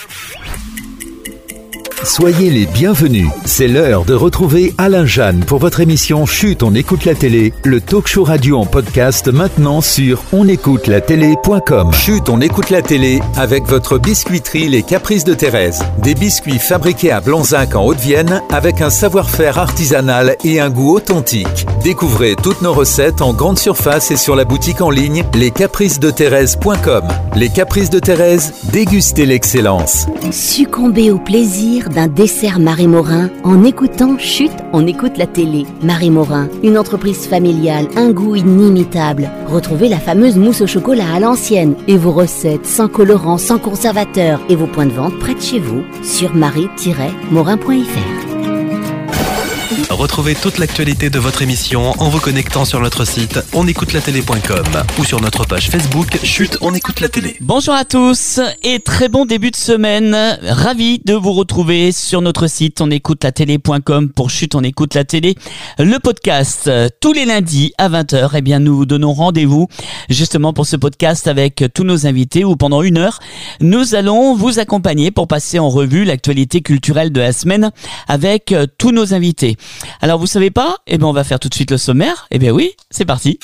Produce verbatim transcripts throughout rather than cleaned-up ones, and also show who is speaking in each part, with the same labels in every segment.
Speaker 1: Soyez les bienvenus. C'est l'heure de retrouver Alain Jeanne pour votre émission Chut, on écoute la télé, le talk show radio en podcast maintenant sur on écoute la télé point com. Chut, on écoute la télé avec votre biscuiterie Les Caprices de Thérèse. Des biscuits fabriqués à Blanzac en Haute-Vienne avec un savoir-faire artisanal et un goût authentique. Découvrez toutes nos recettes en grande surface et sur la boutique en ligne les caprices de thérèse point com. Les Caprices de Thérèse, dégustez l'excellence.
Speaker 2: Succombez au plaisir d'un dessert Marie Morin en écoutant Chut, on écoute la télé. Marie Morin, une entreprise familiale, un goût inimitable. Retrouvez la fameuse mousse au chocolat à l'ancienne et vos recettes sans colorant, sans conservateur et vos points de vente près de chez vous sur marie tiret morin point f r.
Speaker 3: Retrouvez toute l'actualité de votre émission en vous connectant sur notre site on écoute la télé point com ou sur notre page Facebook Chut, on écoute la télé.
Speaker 4: Bonjour à tous et très bon début de semaine. Ravi de vous retrouver sur notre site on écoute la télé point com pour Chut, on écoute la télé. Le podcast tous les lundis à vingt heures. Eh bien, nous vous donnons rendez-vous justement pour ce podcast avec tous nos invités où pendant une heure, nous allons vous accompagner pour passer en revue l'actualité culturelle de la semaine avec tous nos invités. Alors vous savez pas ? Eh bien on va faire tout de suite le sommaire. Eh bien oui, c'est parti.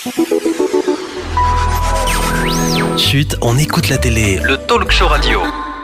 Speaker 3: Chut, on écoute la télé, le talk show radio.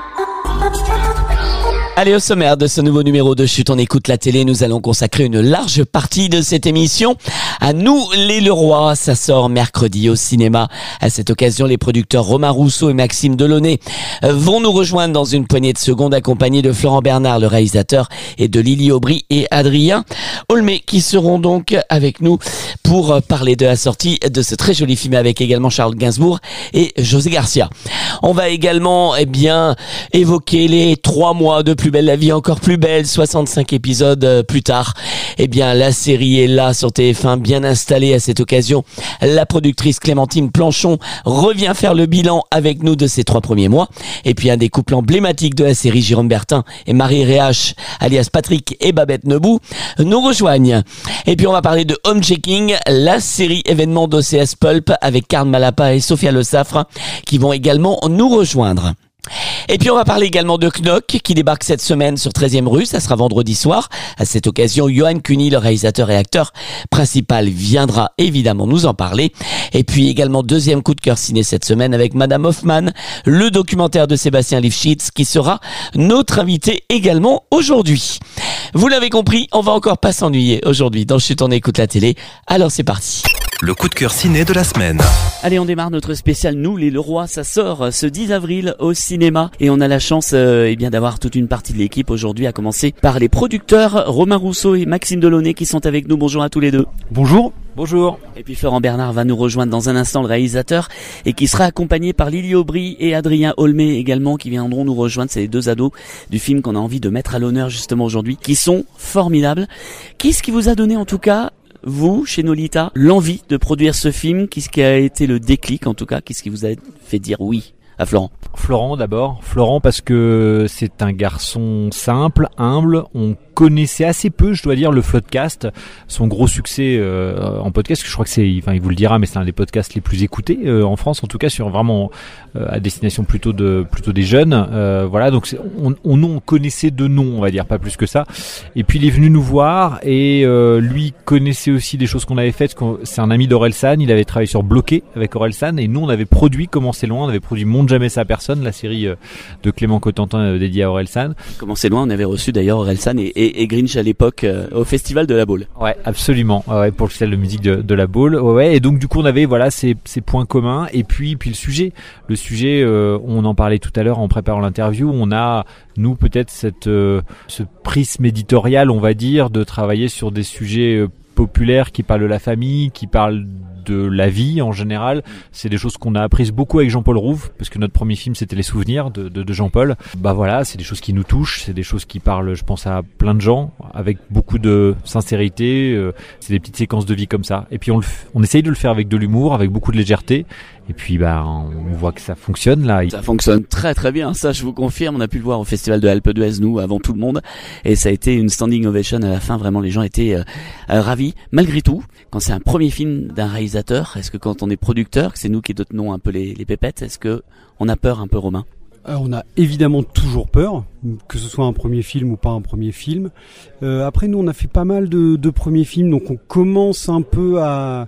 Speaker 4: Allez, au sommaire de ce nouveau numéro de Chut, on écoute la télé, nous allons consacrer une large partie de cette émission à Nous les Leroy. Ça sort mercredi au cinéma. À cette occasion, les producteurs Romain Rousseau et Maxime Delaunay vont nous rejoindre dans une poignée de secondes, accompagnés de Florent Bernard, le réalisateur, et de Lily Aubry et Adrien Olmé, qui seront donc avec nous pour parler de la sortie de ce très joli film avec également Charles Gainsbourg et José Garcia. On va également, eh bien, évoquer les trois mois de Plus belle la vie, encore plus belle, soixante-cinq épisodes plus tard. Eh bien, la série est là sur T F un, bien installée à cette occasion. La productrice Clémentine Planchon revient faire le bilan avec nous de ces trois premiers mois. Et puis, un des couples emblématiques de la série, Jérôme Bertin et Marie Réache, alias Patrick et Babette Nebou, nous rejoignent. Et puis, on va parler de Home Checking, la série événement d'O C S Pulp avec Karl Malapa et Sophia Le Saffre qui vont également nous rejoindre. Et puis on va parler également de Knock qui débarque cette semaine sur treizième rue, ça sera vendredi soir. À cette occasion, Johan Cuny, le réalisateur et acteur principal, viendra évidemment nous en parler. Et puis également deuxième coup de cœur ciné cette semaine avec Madame Hoffman, le documentaire de Sébastien Lifshitz qui sera notre invité également aujourd'hui. Vous l'avez compris, on va encore pas s'ennuyer aujourd'hui dans Chut, on écoute la télé. Alors c'est parti.
Speaker 3: Le coup de cœur ciné de la semaine.
Speaker 4: Allez, on démarre notre spécial Nous les Leroy. Ça sort ce dix avril au cinéma et on a la chance euh, eh bien d'avoir toute une partie de l'équipe aujourd'hui, à commencer par les producteurs Romain Rousseau et Maxime Delaunay qui sont avec nous. Bonjour à tous les deux.
Speaker 5: Bonjour. Bonjour.
Speaker 4: Et puis Florent Bernard va nous rejoindre dans un instant, le réalisateur, et qui sera accompagné par Lily Aubry et Adrien Olmé également, qui viendront nous rejoindre. C'est les deux ados du film qu'on a envie de mettre à l'honneur justement aujourd'hui, qui sont formidables. Qu'est-ce qui vous a donné en tout cas, vous, chez Nolita, l'envie de produire ce film? Qu'est-ce qui a été le déclic en tout cas? Qu'est-ce qui vous a fait dire oui à Florent?
Speaker 5: Florent d'abord. Florent parce que c'est un garçon simple, humble. On connaissait assez peu, je dois dire, le Floodcast, son gros succès euh, en podcast. Je crois que c'est, enfin, il vous le dira, mais c'est un des podcasts les plus écoutés euh, en France, en tout cas, sur vraiment euh, à destination plutôt de plutôt des jeunes. Euh, voilà, donc c'est, on, on, on connaissait de nom, on va dire, pas plus que ça. Et puis il est venu nous voir et euh, lui connaissait aussi des choses qu'on avait faites. C'est un ami d'Orelsan, il avait travaillé sur Bloqué avec Orelsan et nous on avait produit Comment c'est loin, on avait produit Monte jamais sa personne, la série euh, de Clément Cotentin euh, dédiée à Orelsan.
Speaker 4: Comment c'est loin, on avait reçu d'ailleurs Orelsan et, et, et Grinch à l'époque euh, au festival de la Baule.
Speaker 5: Ouais, absolument. Ouais, pour le festival de musique de, de la Baule. Ouais, ouais, et donc du coup on avait voilà ces, ces points communs et puis puis le sujet, le sujet, euh, on en parlait tout à l'heure en préparant l'interview. On a nous peut-être cette euh, ce prisme éditorial, on va dire, de travailler sur des sujets euh, populaires qui parlent de la famille, qui parlent de la vie en général. C'est des choses qu'on a apprises beaucoup avec Jean-Paul Rouve, parce que notre premier film c'était Les Souvenirs de, de, de Jean-Paul. Bah voilà, c'est des choses qui nous touchent, c'est des choses qui parlent, je pense, à plein de gens, avec beaucoup de sincérité. Euh, c'est des petites séquences de vie comme ça. Et puis on, le, on essaye de le faire avec de l'humour, avec beaucoup de légèreté. Et puis bah on voit que ça fonctionne là.
Speaker 4: Ça fonctionne très très bien, ça je vous confirme. On a pu le voir au festival de Alpe d'Huez, nous, avant tout le monde, et ça a été une standing ovation à la fin. Vraiment, les gens étaient euh, euh, ravis. Malgré tout, quand c'est un premier film d'un réalisateur, est-ce que quand on est producteur, que c'est nous qui détenons un peu les, les pépettes, est-ce que on a peur un peu, Romain?
Speaker 6: Alors, on a évidemment toujours peur, que ce soit un premier film ou pas un premier film. Euh, après, nous, on a fait pas mal de, de premiers films, donc on commence un peu à...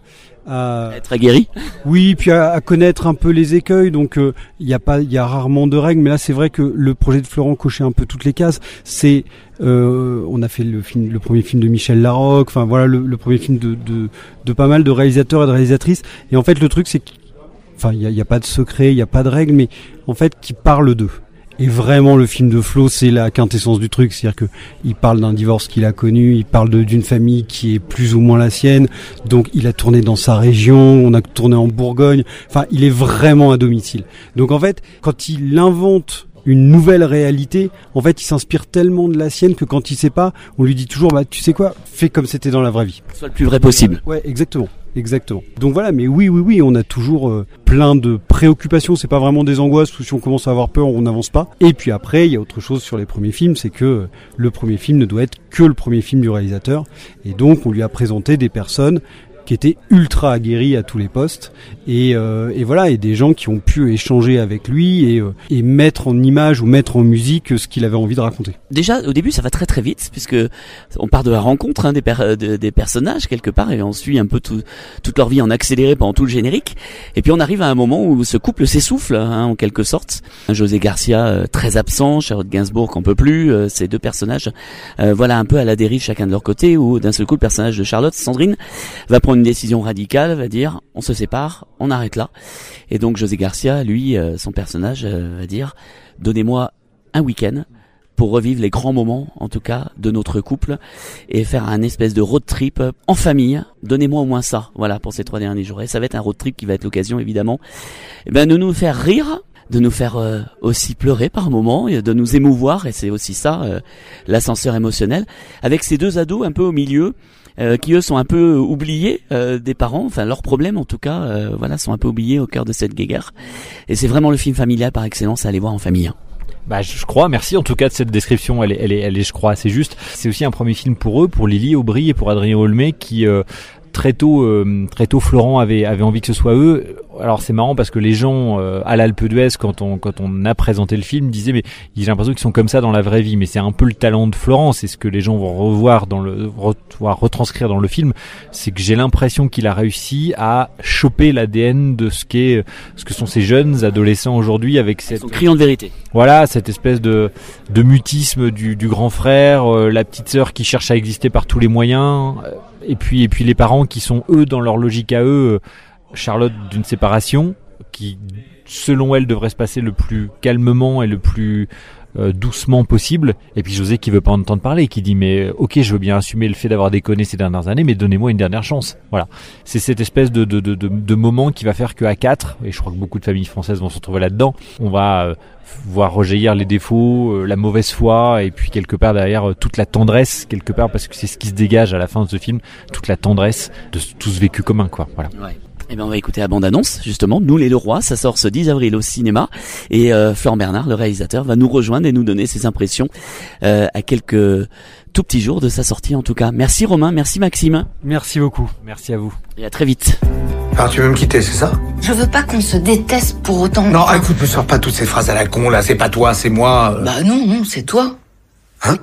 Speaker 6: à
Speaker 4: être aguerri.
Speaker 6: Oui, puis à, à connaître un peu les écueils. Donc, il euh, y a pas, il y a rarement de règles. Mais là, c'est vrai que le projet de Florent cochait un peu toutes les cases. C'est, euh, on a fait le film, le premier film de Michel Larocque. Enfin, voilà, le, le premier film de, de, de pas mal de réalisateurs et de réalisatrices. Et en fait, le truc, c'est que Enfin, il y a, y a pas de secret, il y a pas de règles, mais en fait, qui parle d'eux. Et vraiment, le film de Flo, c'est la quintessence du truc, c'est-à-dire que il parle d'un divorce qu'il a connu, il parle de, d'une famille qui est plus ou moins la sienne. Donc, il a tourné dans sa région, on a tourné en Bourgogne. Enfin, il est vraiment à domicile. Donc, en fait, quand il invente une nouvelle réalité, en fait, il s'inspire tellement de la sienne que quand il sait pas, on lui dit toujours, bah, tu sais quoi, fais comme c'était dans la vraie vie.
Speaker 4: Soit le plus vrai possible.
Speaker 6: Ouais, exactement. Exactement. Donc voilà, mais oui, oui, oui, on a toujours euh, plein de préoccupations. C'est pas vraiment des angoisses, ou si on commence à avoir peur, on n'avance pas. Et puis après, il y a autre chose sur les premiers films, c'est que euh, le premier film ne doit être que le premier film du réalisateur. Et donc, on lui a présenté des personnes qui étaient ultra aguerris à tous les postes et, euh, et voilà, et des gens qui ont pu échanger avec lui et, euh, et mettre en image ou mettre en musique ce qu'il avait envie de raconter.
Speaker 4: Déjà au début ça va très très vite puisque on part de la rencontre hein, des, per- de, des personnages quelque part et on suit un peu tout, toute leur vie en accéléré pendant tout le générique et puis on arrive à un moment où ce couple s'essouffle hein, en quelque sorte. José Garcia euh, très absent, Charlotte Gainsbourg qu'on peut plus, euh, ces deux personnages euh, voilà un peu à la dérive chacun de leur côté où d'un seul coup le personnage de Charlotte, Sandrine, va prendre une décision radicale, va dire on se sépare, on arrête là. Et donc José Garcia, lui, euh, son personnage, euh, va dire donnez-moi un week-end pour revivre les grands moments, en tout cas, de notre couple et faire un espèce de road trip en famille. Donnez-moi au moins ça, voilà, pour ces trois derniers jours. Et ça va être un road trip qui va être l'occasion, évidemment, eh ben, de nous faire rire, de nous faire euh, aussi pleurer par moments, et de nous émouvoir, et c'est aussi ça, euh, l'ascenseur émotionnel, avec ces deux ados un peu au milieu, Euh, qui eux sont un peu oubliés euh, des parents, enfin leurs problèmes en tout cas, euh, voilà, sont un peu oubliés au cœur de cette guéguerre. Et c'est vraiment le film familial par excellence à aller voir en famille.
Speaker 5: Bah, je crois. Merci en tout cas de cette description. Elle est, elle est, elle est, je crois, assez juste. C'est aussi un premier film pour eux, pour Lily Aubry et pour Adrien Olmé, qui euh, très tôt, euh, très tôt, Florent avait avait envie que ce soit eux. Alors c'est marrant parce que les gens euh, à l'Alpe d'Huez, quand on quand on a présenté le film, disaient mais j'ai l'impression qu'ils sont comme ça dans la vraie vie. Mais c'est un peu le talent de Florent, c'est ce que les gens vont revoir dans le voir retranscrire dans le film. C'est que j'ai l'impression qu'il a réussi à choper l'A D N de ce qu'est ce que sont ces jeunes adolescents aujourd'hui avec cette
Speaker 4: son criant de vérité.
Speaker 5: Voilà, cette espèce de de mutisme du du grand frère, euh, la petite sœur qui cherche à exister par tous les moyens, euh, et puis et puis les parents qui sont eux dans leur logique à eux. Euh, Charlotte d'une séparation qui, selon elle, devrait se passer le plus calmement et le plus euh, doucement possible. Et puis José qui veut pas en entendre parler, qui dit mais ok, je veux bien assumer le fait d'avoir déconné ces dernières années, mais donnez-moi une dernière chance. Voilà, c'est cette espèce de de de de, de moment qui va faire qu'à quatre, et je crois que beaucoup de familles françaises vont se retrouver là-dedans, on va euh, voir rejaillir les défauts, euh, la mauvaise foi, et puis quelque part derrière euh, toute la tendresse, quelque part parce que c'est ce qui se dégage à la fin de ce film, toute la tendresse de tout ce vécu commun, quoi. Voilà.
Speaker 4: Ouais. Eh ben on va écouter la bande-annonce, justement, Nous les Leroy, ça sort ce dix avril au cinéma, et euh, Florent Bernard, le réalisateur, va nous rejoindre et nous donner ses impressions euh, à quelques tout petits jours de sa sortie en tout cas. Merci Romain, merci Maxime.
Speaker 6: Merci beaucoup.
Speaker 5: Merci à vous.
Speaker 4: Et à très vite.
Speaker 7: Alors tu veux me quitter, c'est ça?
Speaker 8: Je veux pas qu'on se déteste pour autant.
Speaker 7: Non, écoute, ne sors pas toutes ces phrases à la con, là, c'est pas toi, c'est moi.
Speaker 8: Bah non, non, c'est toi.
Speaker 7: Hein?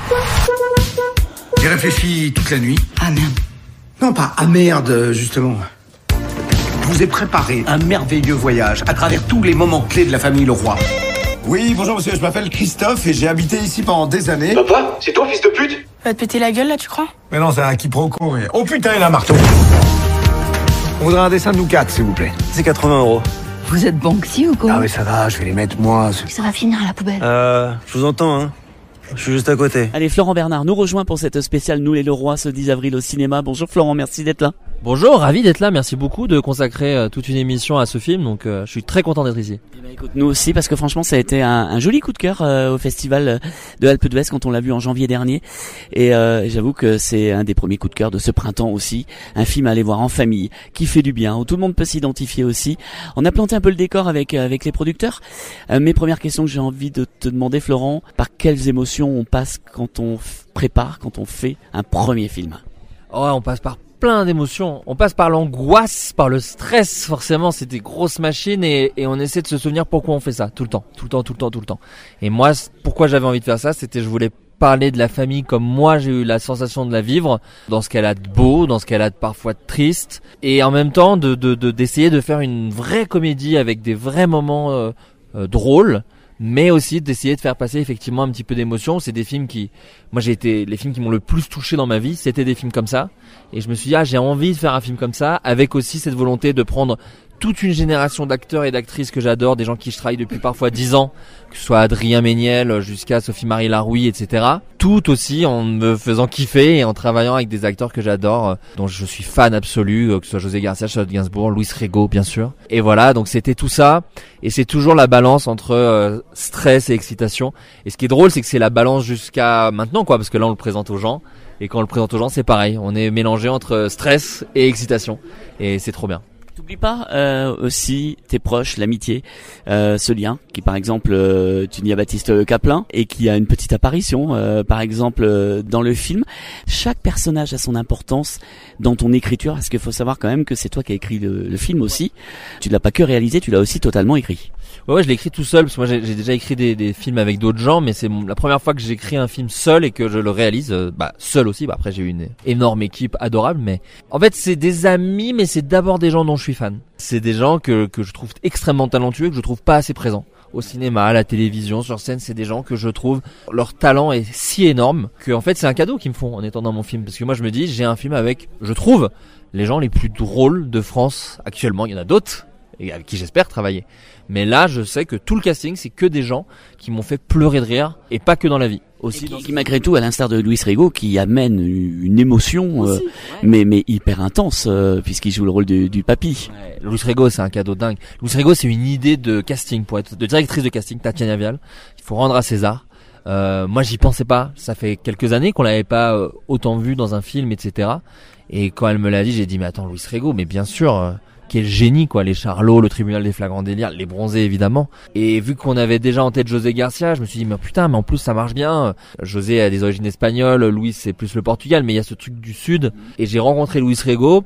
Speaker 7: J'ai réfléchi toute la nuit.
Speaker 8: Ah merde.
Speaker 7: Non, pas ah merde, justement. Je vous ai préparé un merveilleux voyage à travers tous les moments clés de la famille Leroy. Oui, bonjour monsieur, je m'appelle Christophe et j'ai habité ici pendant des années.
Speaker 9: Papa, c'est toi, fils de pute?
Speaker 10: Va te péter la gueule là, tu crois?
Speaker 7: Mais non, c'est un quiproquo. Mais... Oh putain, il a un marteau. On voudrait un dessin de nous quatre, s'il vous plaît.
Speaker 9: C'est quatre-vingts euros.
Speaker 8: Vous êtes Banksy ou quoi?
Speaker 7: Ah oui, ça va, je vais les mettre moi.
Speaker 8: Ça va finir à la poubelle.
Speaker 9: Euh, je vous entends, hein. Je suis juste à côté.
Speaker 4: Allez, Florent Bernard nous rejoint pour cette spéciale Nous les Leroy ce dix avril au cinéma. Bonjour Florent, merci d'être là.
Speaker 11: Bonjour, ravi d'être là, merci beaucoup de consacrer euh, toute une émission à ce film, donc euh, je suis très content d'être ici.
Speaker 4: Eh ben, écoute, nous aussi, parce que franchement ça a été un, un joli coup de cœur euh, au festival de Alpe d'Huez quand on l'a vu en janvier dernier, et euh, j'avoue que c'est un des premiers coups de cœur de ce printemps aussi, un film à aller voir en famille, qui fait du bien, où tout le monde peut s'identifier aussi. On a planté un peu le décor avec, avec les producteurs. Euh, mes premières questions que j'ai envie de te demander Florent, par quelles émotions on passe quand on f- prépare, quand on fait un premier film?
Speaker 11: Oh, on passe par plein d'émotions. On passe par l'angoisse, par le stress, forcément, c'est des grosses machines et, et on essaie de se souvenir pourquoi on fait ça, tout le temps, tout le temps, tout le temps, tout le temps. Et moi, pourquoi j'avais envie de faire ça, c'était je voulais parler de la famille comme moi j'ai eu la sensation de la vivre, dans ce qu'elle a de beau, dans ce qu'elle a de parfois de triste, et en même temps de, de, de d'essayer de faire une vraie comédie avec des vrais moments euh, euh, drôles, mais aussi d'essayer de faire passer effectivement un petit peu d'émotion. C'est des films qui, moi j'ai été, les films qui m'ont le plus touché dans ma vie, c'était des films comme ça, et je me suis dit ah j'ai envie de faire un film comme ça, avec aussi cette volonté de prendre toute une génération d'acteurs et d'actrices que j'adore, des gens qui je travaille depuis parfois dix ans, que ce soit Adrien Méniel jusqu'à Sophie-Marie Larouille, et cetera. Tout aussi en me faisant kiffer et en travaillant avec des acteurs que j'adore, dont je suis fan absolu, que ce soit José Garcia, Charlotte Gainsbourg, Luis Rego, bien sûr. Et voilà, donc c'était tout ça. Et c'est toujours la balance entre euh, stress et excitation. Et ce qui est drôle, c'est que c'est la balance jusqu'à maintenant, quoi, parce que là on le présente aux gens. Et quand on le présente aux gens, c'est pareil. On est mélangé entre stress et excitation. Et c'est trop bien.
Speaker 4: T'oublies pas euh, aussi tes proches, l'amitié, euh, ce lien qui par exemple euh, tu dis à Baptiste Caplin et qui a une petite apparition euh, par exemple euh, dans le film. Chaque personnage a son importance dans ton écriture, parce qu'il faut savoir quand même que c'est toi qui as écrit le, le film aussi. Tu l'as pas que réalisé, tu l'as aussi totalement écrit.
Speaker 11: Ouais, ouais, je l'ai écrit tout seul parce que moi j'ai, j'ai déjà écrit des, des films avec d'autres gens, mais c'est mon, la première fois que j'écris un film seul et que je le réalise, euh, bah seul aussi. Bah après j'ai eu une énorme équipe adorable, mais en fait c'est des amis, mais c'est d'abord des gens dont je suis fan. C'est des gens que que je trouve extrêmement talentueux, que je trouve pas assez présents au cinéma, à la télévision, sur scène. C'est des gens que je trouve leur talent est si énorme que en fait c'est un cadeau qu'ils me font en étant dans mon film, parce que moi je me dis j'ai un film avec, je trouve, les gens les plus drôles de France actuellement. Il y en a d'autres et avec qui j'espère travailler. Mais là, je sais que tout le casting, c'est que des gens qui m'ont fait pleurer de rire, et pas que dans la vie.
Speaker 4: Aussi, qui, qui malgré tout, à l'instar de Luis Rego, qui amène une émotion, aussi, euh, ouais. mais mais hyper intense, euh, puisqu'il joue le rôle du, du papy.
Speaker 11: Ouais, Luis Rego, c'est un cadeau dingue. Luis Rego, c'est une idée de casting pour être de directrice de casting, Tatiana Vial. Il faut rendre à César. Euh, moi, j'y pensais pas. Ça fait quelques années qu'on l'avait pas euh, autant vu dans un film, et cetera. Et quand elle me l'a dit, j'ai dit mais attends, Luis Rego, mais bien sûr. Euh, Quel génie, quoi, les Charlots, le tribunal des flagrants délires, les bronzés évidemment. Et vu qu'on avait déjà en tête José Garcia, je me suis dit mais putain, mais en plus ça marche bien. José a des origines espagnoles, Luis c'est plus le Portugal, mais il y a ce truc du sud. Et j'ai rencontré Luis Rego.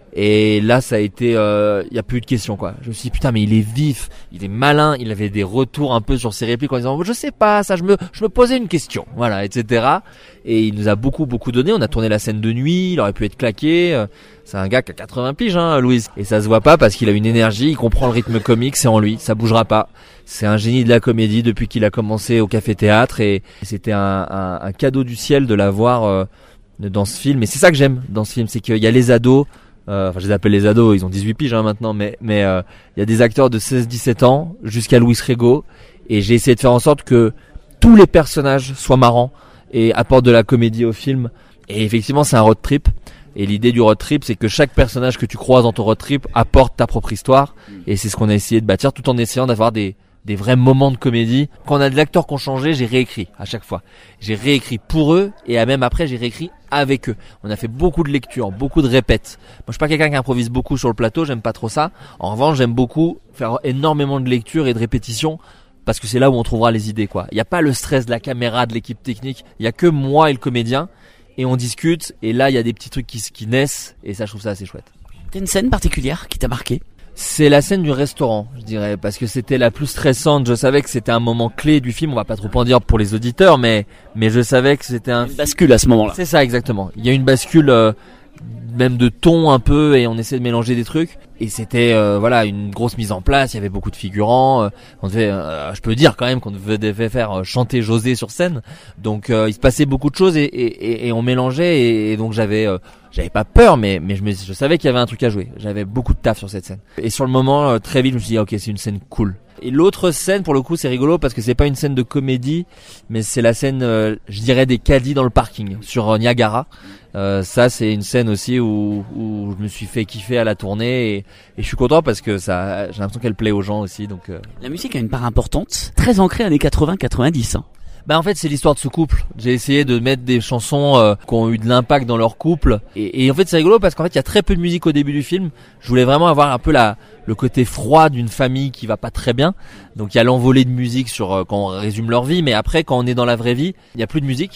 Speaker 11: Et là, ça a été, il euh, y a plus de questions, quoi. Je me suis dit, putain, mais il est vif, il est malin, il avait des retours un peu sur ses répliques en disant, je sais pas, ça, je me, je me posais une question, voilà, et cetera. Et il nous a beaucoup, beaucoup donné. On a tourné la scène de nuit, il aurait pu être claqué. C'est un gars qui a quatre-vingts piges, hein, Louis. Et ça se voit pas parce qu'il a une énergie, il comprend le rythme comique, c'est en lui, ça bougera pas. C'est un génie de la comédie depuis qu'il a commencé au Café Théâtre, et c'était un, un, un cadeau du ciel de l'avoir euh, dans ce film. Et c'est ça que j'aime dans ce film, c'est qu'il y a les ados. Euh, enfin, je les appelle les ados, ils ont dix-huit piges hein, maintenant, mais mais euh, il y a des acteurs de seize dix-sept ans jusqu'à Luis Rego, et j'ai essayé de faire en sorte que tous les personnages soient marrants et apportent de la comédie au film. Et effectivement, c'est un road trip. Et l'idée du road trip, c'est que chaque personnage que tu croises dans ton road trip apporte ta propre histoire. Et c'est ce qu'on a essayé de bâtir, tout en essayant d'avoir des des vrais moments de comédie. Quand on a des acteurs qui ont changé, j'ai réécrit à chaque fois. J'ai réécrit pour eux, et même après, j'ai réécrit avec eux. On a fait beaucoup de lectures, beaucoup de répètes. Moi, je suis pas quelqu'un qui improvise beaucoup sur le plateau, j'aime pas trop ça. En revanche, j'aime beaucoup faire énormément de lectures et de répétitions, parce que c'est là où on trouvera les idées, quoi. Il y a pas le stress de la caméra, de l'équipe technique. Il y a que moi et le comédien, et on discute, et là, il y a des petits trucs qui, qui naissent, et ça, je trouve ça assez chouette.
Speaker 4: T'as une scène particulière qui t'a marqué?
Speaker 11: C'est la scène du restaurant, je dirais, parce que c'était la plus stressante. Je savais que c'était un moment clé du film. On va pas trop en dire pour les auditeurs, mais mais je savais que c'était un...
Speaker 4: une bascule à ce moment-là.
Speaker 11: C'est ça, exactement. Il y a une bascule, euh, même de ton un peu, et on essaie de mélanger des trucs. Et c'était euh, voilà une grosse mise en place. Il y avait beaucoup de figurants. Euh, on devait, euh, je peux dire quand même qu'on devait faire euh, chanter José sur scène. Donc euh, il se passait beaucoup de choses, et et, et on mélangeait. Et, et donc j'avais euh, j'avais pas peur, mais mais je me je savais qu'il y avait un truc à jouer. J'avais beaucoup de taf sur cette scène. Et sur le moment, euh, très vite, je me suis dit ok, c'est une scène cool. Et l'autre scène, pour le coup, c'est rigolo parce que c'est pas une scène de comédie, mais c'est la scène, euh, je dirais, des caddies dans le parking sur euh, Niagara. Euh, ça, c'est une scène aussi où, où je me suis fait kiffer à la tournée, et, et je suis content parce que ça, j'ai l'impression qu'elle plaît aux gens aussi. Donc, euh...
Speaker 4: la musique a une part importante, très ancrée années quatre-vingts quatre-vingt-dix. Hein.
Speaker 11: Bah en fait c'est l'histoire de ce couple. J'ai essayé de mettre des chansons euh, qui ont eu de l'impact dans leur couple, et, et en fait c'est rigolo parce qu'en fait il y a très peu de musique au début du film. Je voulais vraiment avoir un peu la le côté froid d'une famille qui va pas très bien. Donc il y a l'envolée de musique sur euh, quand on résume leur vie, mais après quand on est dans la vraie vie, il y a plus de musique.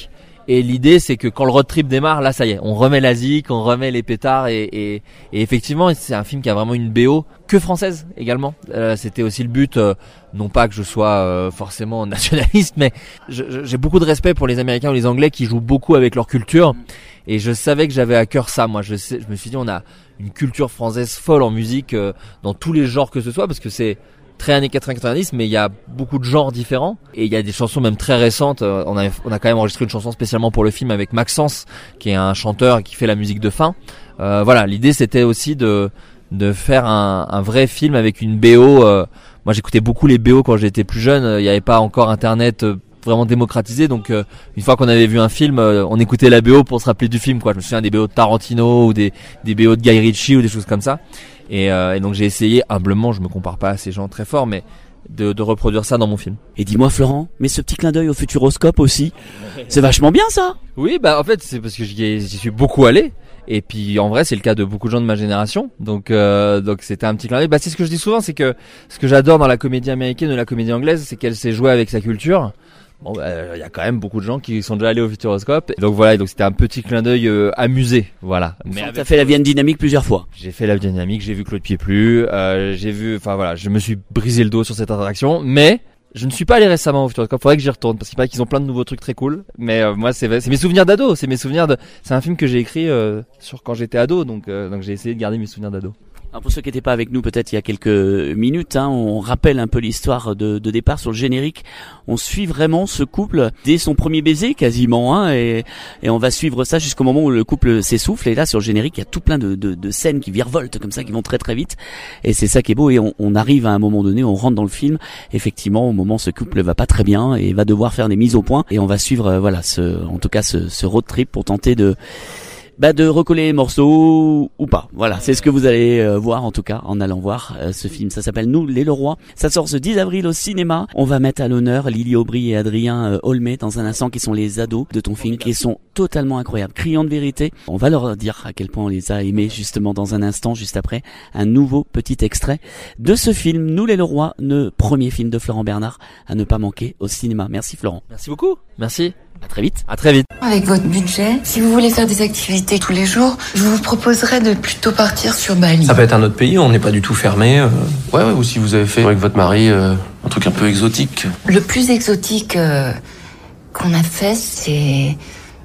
Speaker 11: Et l'idée, c'est que quand le road trip démarre, là, ça y est, on remet la zik, on remet les pétards et, et, et effectivement, c'est un film qui a vraiment une B O que française également. Euh, c'était aussi le but, euh, non pas que je sois euh, forcément nationaliste, mais je, je, j'ai beaucoup de respect pour les Américains ou les Anglais qui jouent beaucoup avec leur culture. Et je savais que j'avais à cœur ça. Moi, je, sais, je me suis dit, on a une culture française folle en musique euh, dans tous les genres que ce soit, parce que c'est très années quatre-vingts quatre-vingt-dix, mais il y a beaucoup de genres différents et il y a des chansons même très récentes. On a, on a quand même enregistré une chanson spécialement pour le film avec Maxence, qui est un chanteur qui fait la musique de fin. Euh, voilà, l'idée c'était aussi de de faire un, un vrai film avec une B O. Euh, moi, j'écoutais beaucoup les B O quand j'étais plus jeune. Il n'y avait pas encore Internet euh, vraiment démocratisé, donc euh, une fois qu'on avait vu un film, euh, on écoutait la B O pour se rappeler du film, quoi. Je me souviens des B O de Tarantino ou des des B O de Guy Ritchie ou des choses comme ça. Et, euh, et donc j'ai essayé, humblement, je me compare pas à ces gens très forts, mais de, de reproduire ça dans mon film.
Speaker 4: Et dis-moi Florent, mais ce petit clin d'œil au Futuroscope aussi, c'est vachement bien ça.
Speaker 11: Oui, bah en fait c'est parce que j'y, ai, j'y suis beaucoup allé. Et puis en vrai c'est le cas de beaucoup de gens de ma génération. Donc euh, donc c'était un petit clin d'œil. Bah c'est ce que je dis souvent, c'est que ce que j'adore dans la comédie américaine ou la comédie anglaise, c'est qu'elle sait jouer avec sa culture. Bon, il bah, y a quand même beaucoup de gens qui sont déjà allés au Futuroscope. Donc voilà, donc c'était un petit clin d'œil euh, amusé, voilà.
Speaker 4: Mais tu as fait la Vienne Dynamique plusieurs fois.
Speaker 11: J'ai fait la Vienne Dynamique, j'ai vu Claude Pieplu, euh, j'ai vu, enfin voilà, je me suis brisé le dos sur cette attraction, mais je ne suis pas allé récemment au Futuroscope. Faudrait que j'y retourne parce qu'il paraît qu'ils ont plein de nouveaux trucs très cool. Mais euh, moi, c'est c'est mes souvenirs d'ado, c'est mes souvenirs de. C'est un film que j'ai écrit euh, sur quand j'étais ado, donc euh, donc j'ai essayé de garder mes souvenirs d'ado.
Speaker 4: Alors pour ceux qui n'étaient pas avec nous peut-être il y a quelques minutes, hein, on rappelle un peu l'histoire de, de départ sur le générique. On suit vraiment ce couple dès son premier baiser quasiment, hein, et, et on va suivre ça jusqu'au moment où le couple s'essouffle. Et là sur le générique il y a tout plein de, de, de scènes qui virevoltent comme ça, qui vont très très vite. Et c'est ça qui est beau. Et on, on arrive à un moment donné, on rentre dans le film. Effectivement, au moment où ce couple va pas très bien et va devoir faire des mises au point. Et on va suivre, euh, voilà, ce, en tout cas ce, ce road trip pour tenter de Bah de recoller les morceaux ou pas. Voilà, c'est ce que vous allez euh, voir en tout cas en allant voir euh, ce film. Ça s'appelle Nous les Leroy. Ça sort ce dix avril au cinéma. On va mettre à l'honneur Lily Aubry et Adrien euh, Olmet dans un instant, qui sont les ados de ton film, qui sont totalement incroyables, criants de vérité. On va leur dire à quel point on les a aimés justement dans un instant, juste après un nouveau petit extrait de ce film Nous les Leroy, le premier film de Florent Bernard à ne pas manquer au cinéma. Merci Florent.
Speaker 11: Merci beaucoup. Merci.
Speaker 4: À très vite.
Speaker 11: À très vite.
Speaker 8: Avec votre budget, si vous voulez faire des activités tous les jours, je vous proposerais de plutôt partir sur Bali.
Speaker 10: Ça peut être un autre pays, on n'est pas du tout fermé. Euh... Ouais, ouais, ou si vous avez fait avec votre mari euh, un truc un peu exotique.
Speaker 8: Le plus exotique euh, qu'on a fait, c'est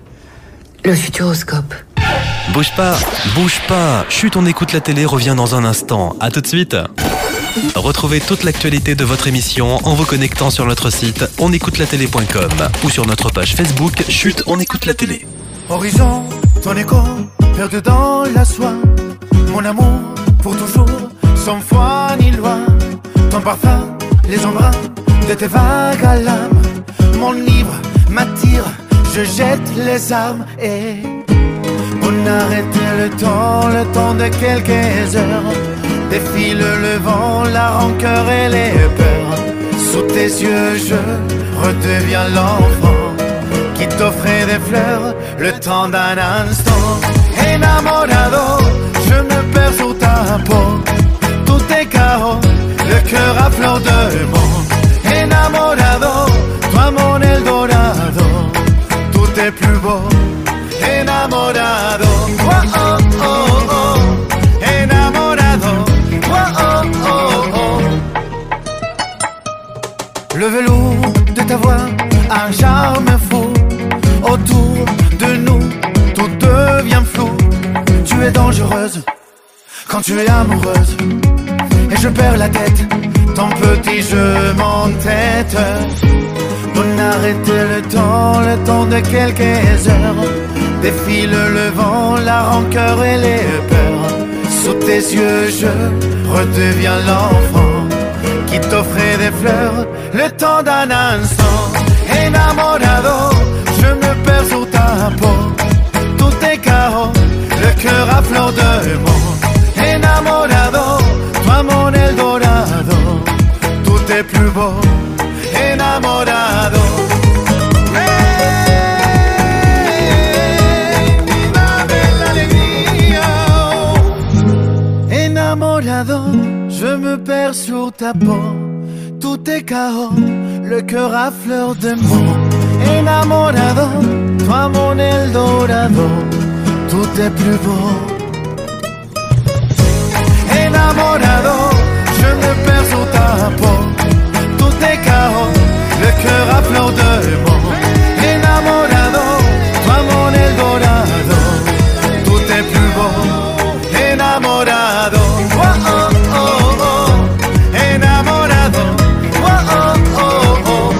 Speaker 8: le Futuroscope.
Speaker 3: Bouge pas, bouge pas. Chut, on écoute la télé, revient dans un instant. À tout de suite. Retrouvez toute l'actualité de votre émission en vous connectant sur notre site on écoute la télé point com ou sur notre page Facebook Chut, on écoute la télé.
Speaker 12: Horizon, ton écho, perdu dans la soie. Mon amour, pour toujours, sans foi ni loi. Ton parfum, les embruns de tes vagues à l'âme. Mon livre m'attire, je jette les armes et on arrête le temps, le temps de quelques heures. Défile le vent, la rancœur et les peurs. Sous tes yeux je redeviens l'enfant qui t'offrait des fleurs le temps d'un instant. Enamorado, je me perds sur ta peau. Tout est chaos, le cœur à fleur de mots. Enamorado, toi mon Eldorado. Tout est plus beau. Enamorado, oh oh oh oh. Enamorado. Oh, oh, oh. Le velours de ta voix a un charme fou. Autour de nous, tout devient flou. Tu es dangereuse quand tu es amoureuse. Et je perds la tête, ton petit jeu m'entête. On arrête le temps, le temps de quelques heures. Défile le vent, la rancœur et les peurs. Sous tes yeux je redeviens l'enfant qui t'offrait des fleurs le temps d'un instant. Enamorado, je me perds sur ta peau. Tout est chaos, le cœur à fleur de mots. Enamorado, toi mon Eldorado. Tout est plus beau. Enamorado. Enamorado, je me perds sur ta peau. Tout est chaos, le cœur à fleur de mots. Enamorado, toi mon Eldorado, tout est plus beau. Enamorado, je me perds sous ta peau, tout est chaos, le cœur à fleur de mots. Enamorado, toi mon Eldorado, tout est plus beau. Enamorado, oh oh oh oh, enamorado, oh oh oh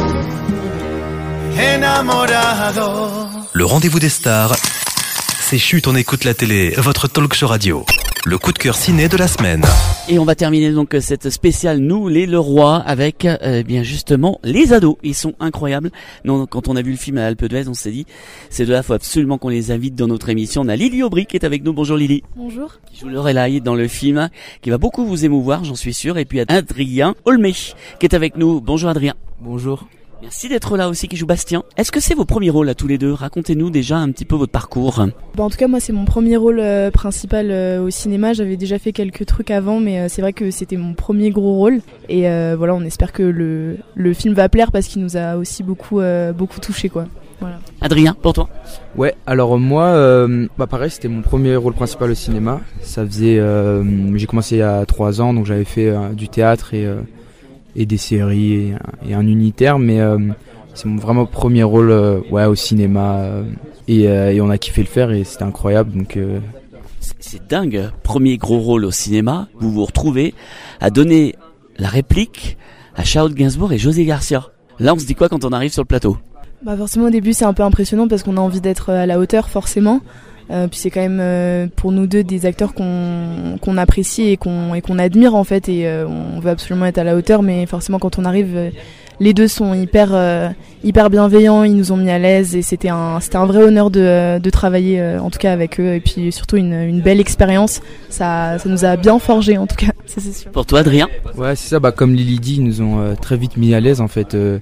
Speaker 12: oh, enamorado.
Speaker 3: Le rendez-vous des stars, c'est Chut, on écoute la télé, votre talk show radio. Le coup de cœur ciné de la semaine.
Speaker 4: Et on va terminer donc cette spéciale Nous les Leroy avec euh, bien justement les ados. Ils sont incroyables. Non, quand on a vu le film à Alpe d'Huez, on s'est dit ces deux-là, faut absolument qu'on les invite dans notre émission. On a Lily Aubry qui est avec nous. Bonjour Lily.
Speaker 13: Bonjour.
Speaker 4: Qui joue Lorelai dans le film, qui va beaucoup vous émouvoir, j'en suis sûr. Et puis Adrien Olmé qui est avec nous. Bonjour Adrien.
Speaker 14: Bonjour.
Speaker 4: Merci d'être là aussi, qui joue Bastien. Est-ce que c'est vos premiers rôles à tous les deux? Racontez-nous déjà un petit peu votre parcours.
Speaker 13: Bah en tout cas, moi, c'est mon premier rôle euh, principal euh, au cinéma. J'avais déjà fait quelques trucs avant, mais euh, c'est vrai que c'était mon premier gros rôle. Et euh, voilà, on espère que le, le film va plaire parce qu'il nous a aussi beaucoup, euh, beaucoup touché, quoi. Voilà.
Speaker 4: Adrien, pour toi?
Speaker 14: Ouais, alors moi, euh, bah pareil, c'était mon premier rôle principal au cinéma. Ça faisait, euh, j'ai commencé il y a trois ans, donc j'avais fait euh, du théâtre et... Euh, et des séries et, et un unitaire, mais euh, c'est mon vraiment premier rôle euh, ouais, au cinéma euh, et, euh, et on a kiffé le faire et c'était incroyable. Donc euh...
Speaker 4: c'est, c'est dingue, premier gros rôle au cinéma, vous vous retrouvez à donner la réplique à Charlotte Gainsbourg et José Garcia. Là on se dit quoi quand on arrive sur le plateau?
Speaker 13: Bah forcément au début c'est un peu impressionnant parce qu'on a envie d'être à la hauteur forcément. Euh, puis c'est quand même euh, pour nous deux des acteurs qu'on qu'on apprécie et qu'on et qu'on admire en fait et euh, on veut absolument être à la hauteur, mais forcément quand on arrive euh, les deux sont hyper euh, hyper bienveillants, ils nous ont mis à l'aise et c'était un c'était un vrai honneur de de travailler euh, en tout cas avec eux et puis surtout une une belle expérience. Ça ça nous a bien forgé en tout cas, ça c'est sûr.
Speaker 4: Pour toi Adrien?
Speaker 14: Ouais, c'est ça, bah comme Lily dit, ils nous ont euh, très vite mis à l'aise en fait. euh,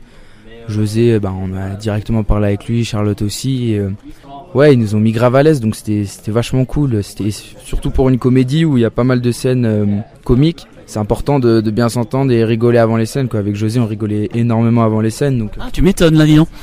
Speaker 14: José, bah on a directement parlé avec lui, Charlotte aussi et, euh, ouais, ils nous ont mis grave à l'aise, donc c'était c'était vachement cool. C'était surtout pour une comédie où il y a pas mal de scènes euh, comiques. C'est important de, de bien s'entendre et rigoler avant les scènes, quoi. Avec José, on rigolait énormément avant les scènes, donc.
Speaker 4: Ah, tu m'étonnes là, dis donc.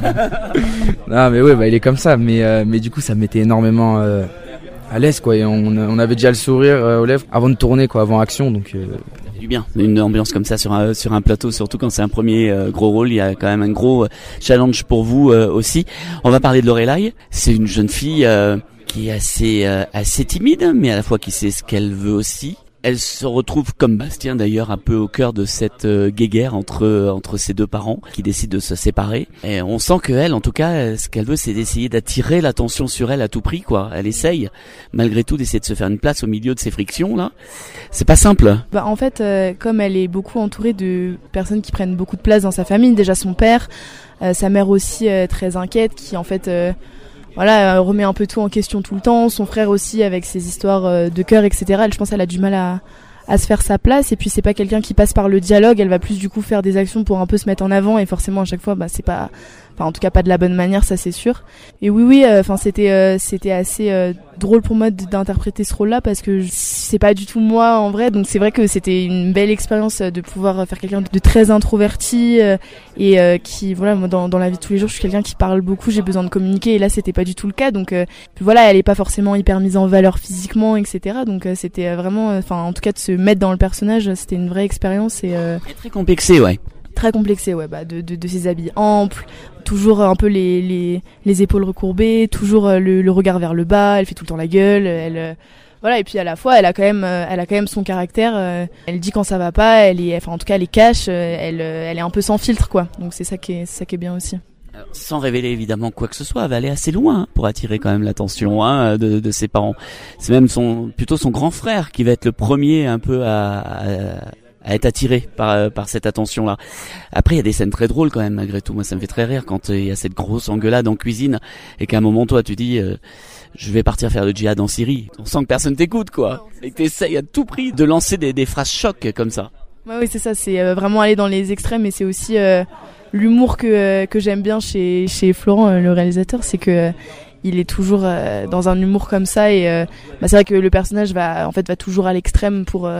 Speaker 14: Non, mais ouais, bah il est comme ça, mais euh, mais du coup, ça me mettait énormément euh, à l'aise, quoi. Et on on avait déjà le sourire euh, aux lèvres avant de tourner, quoi, avant action, donc. Euh,
Speaker 4: du bien, une ambiance comme ça sur un sur un plateau, surtout quand c'est un premier euh, gros rôle, il y a quand même un gros euh, challenge pour vous euh, aussi. On va parler de Lorelai. C'est une jeune fille euh, qui est assez euh, assez timide, mais à la fois qui sait ce qu'elle veut aussi. Elle se retrouve comme Bastien d'ailleurs un peu au cœur de cette euh, guéguerre entre entre ses deux parents qui décident de se séparer. Et on sent que elle, en tout cas, ce qu'elle veut, c'est d'essayer d'attirer l'attention sur elle à tout prix, quoi. Elle essaye, malgré tout, d'essayer de se faire une place au milieu de ces frictions là. C'est pas simple.
Speaker 13: Bah en fait, euh, comme elle est beaucoup entourée de personnes qui prennent beaucoup de place dans sa famille, déjà son père, euh, sa mère aussi euh, très inquiète, qui en fait euh, voilà, euh, remet un peu tout en question tout le temps. Son frère aussi avec ses histoires euh, de cœur, et cetera. Elle, je pense, elle a du mal à, à se faire sa place. Et puis c'est pas quelqu'un qui passe par le dialogue. Elle va plus du coup faire des actions pour un peu se mettre en avant. Et forcément à chaque fois, bah c'est pas, enfin en tout cas pas de la bonne manière, ça c'est sûr. Et oui oui, enfin euh, c'était euh, c'était assez euh, drôle pour moi d'interpréter ce rôle-là parce que c'est pas du tout moi en vrai. Donc c'est vrai que c'était une belle expérience de pouvoir faire quelqu'un de très introverti euh, et euh, qui voilà, moi dans dans la vie de tous les jours, je suis quelqu'un qui parle beaucoup, j'ai besoin de communiquer et là c'était pas du tout le cas. Donc euh, puis voilà, elle est pas forcément hyper mise en valeur physiquement, et cetera. Donc euh, c'était vraiment, enfin en tout cas de se mettre dans le personnage, c'était une vraie expérience et euh,
Speaker 4: très complexé, ouais.
Speaker 13: Très complexé, ouais, bah de de, de ses habits amples, toujours un peu les les les épaules recourbées, toujours le, le regard vers le bas, elle fait tout le temps la gueule, elle voilà, et puis à la fois elle a quand même elle a quand même son caractère, elle dit quand ça va pas, elle est enfin en tout cas elle est cash, elle elle est un peu sans filtre quoi. Donc c'est ça qui est c'est ça qui est bien aussi.
Speaker 4: Alors, sans révéler évidemment quoi que ce soit, elle va aller assez loin hein, pour attirer quand même l'attention hein, de, de ses parents. C'est même son plutôt son grand frère qui va être le premier un peu à, à à être attiré par par cette attention là. Après il y a des scènes très drôles quand même malgré tout. Moi ça me fait très rire quand il y a cette grosse engueulade en cuisine et qu'à un moment toi tu dis euh, je vais partir faire le djihad en Syrie. On sent que personne t'écoute quoi. Et que t'essayes à tout prix de lancer des des phrases chocs comme ça.
Speaker 13: Ouais, oui c'est ça, c'est euh, vraiment aller dans les extrêmes et c'est aussi euh, l'humour que euh, que j'aime bien chez chez Florent euh, le réalisateur, c'est que euh, il est toujours euh, dans un humour comme ça et euh, bah, c'est vrai que le personnage va en fait va toujours à l'extrême pour euh,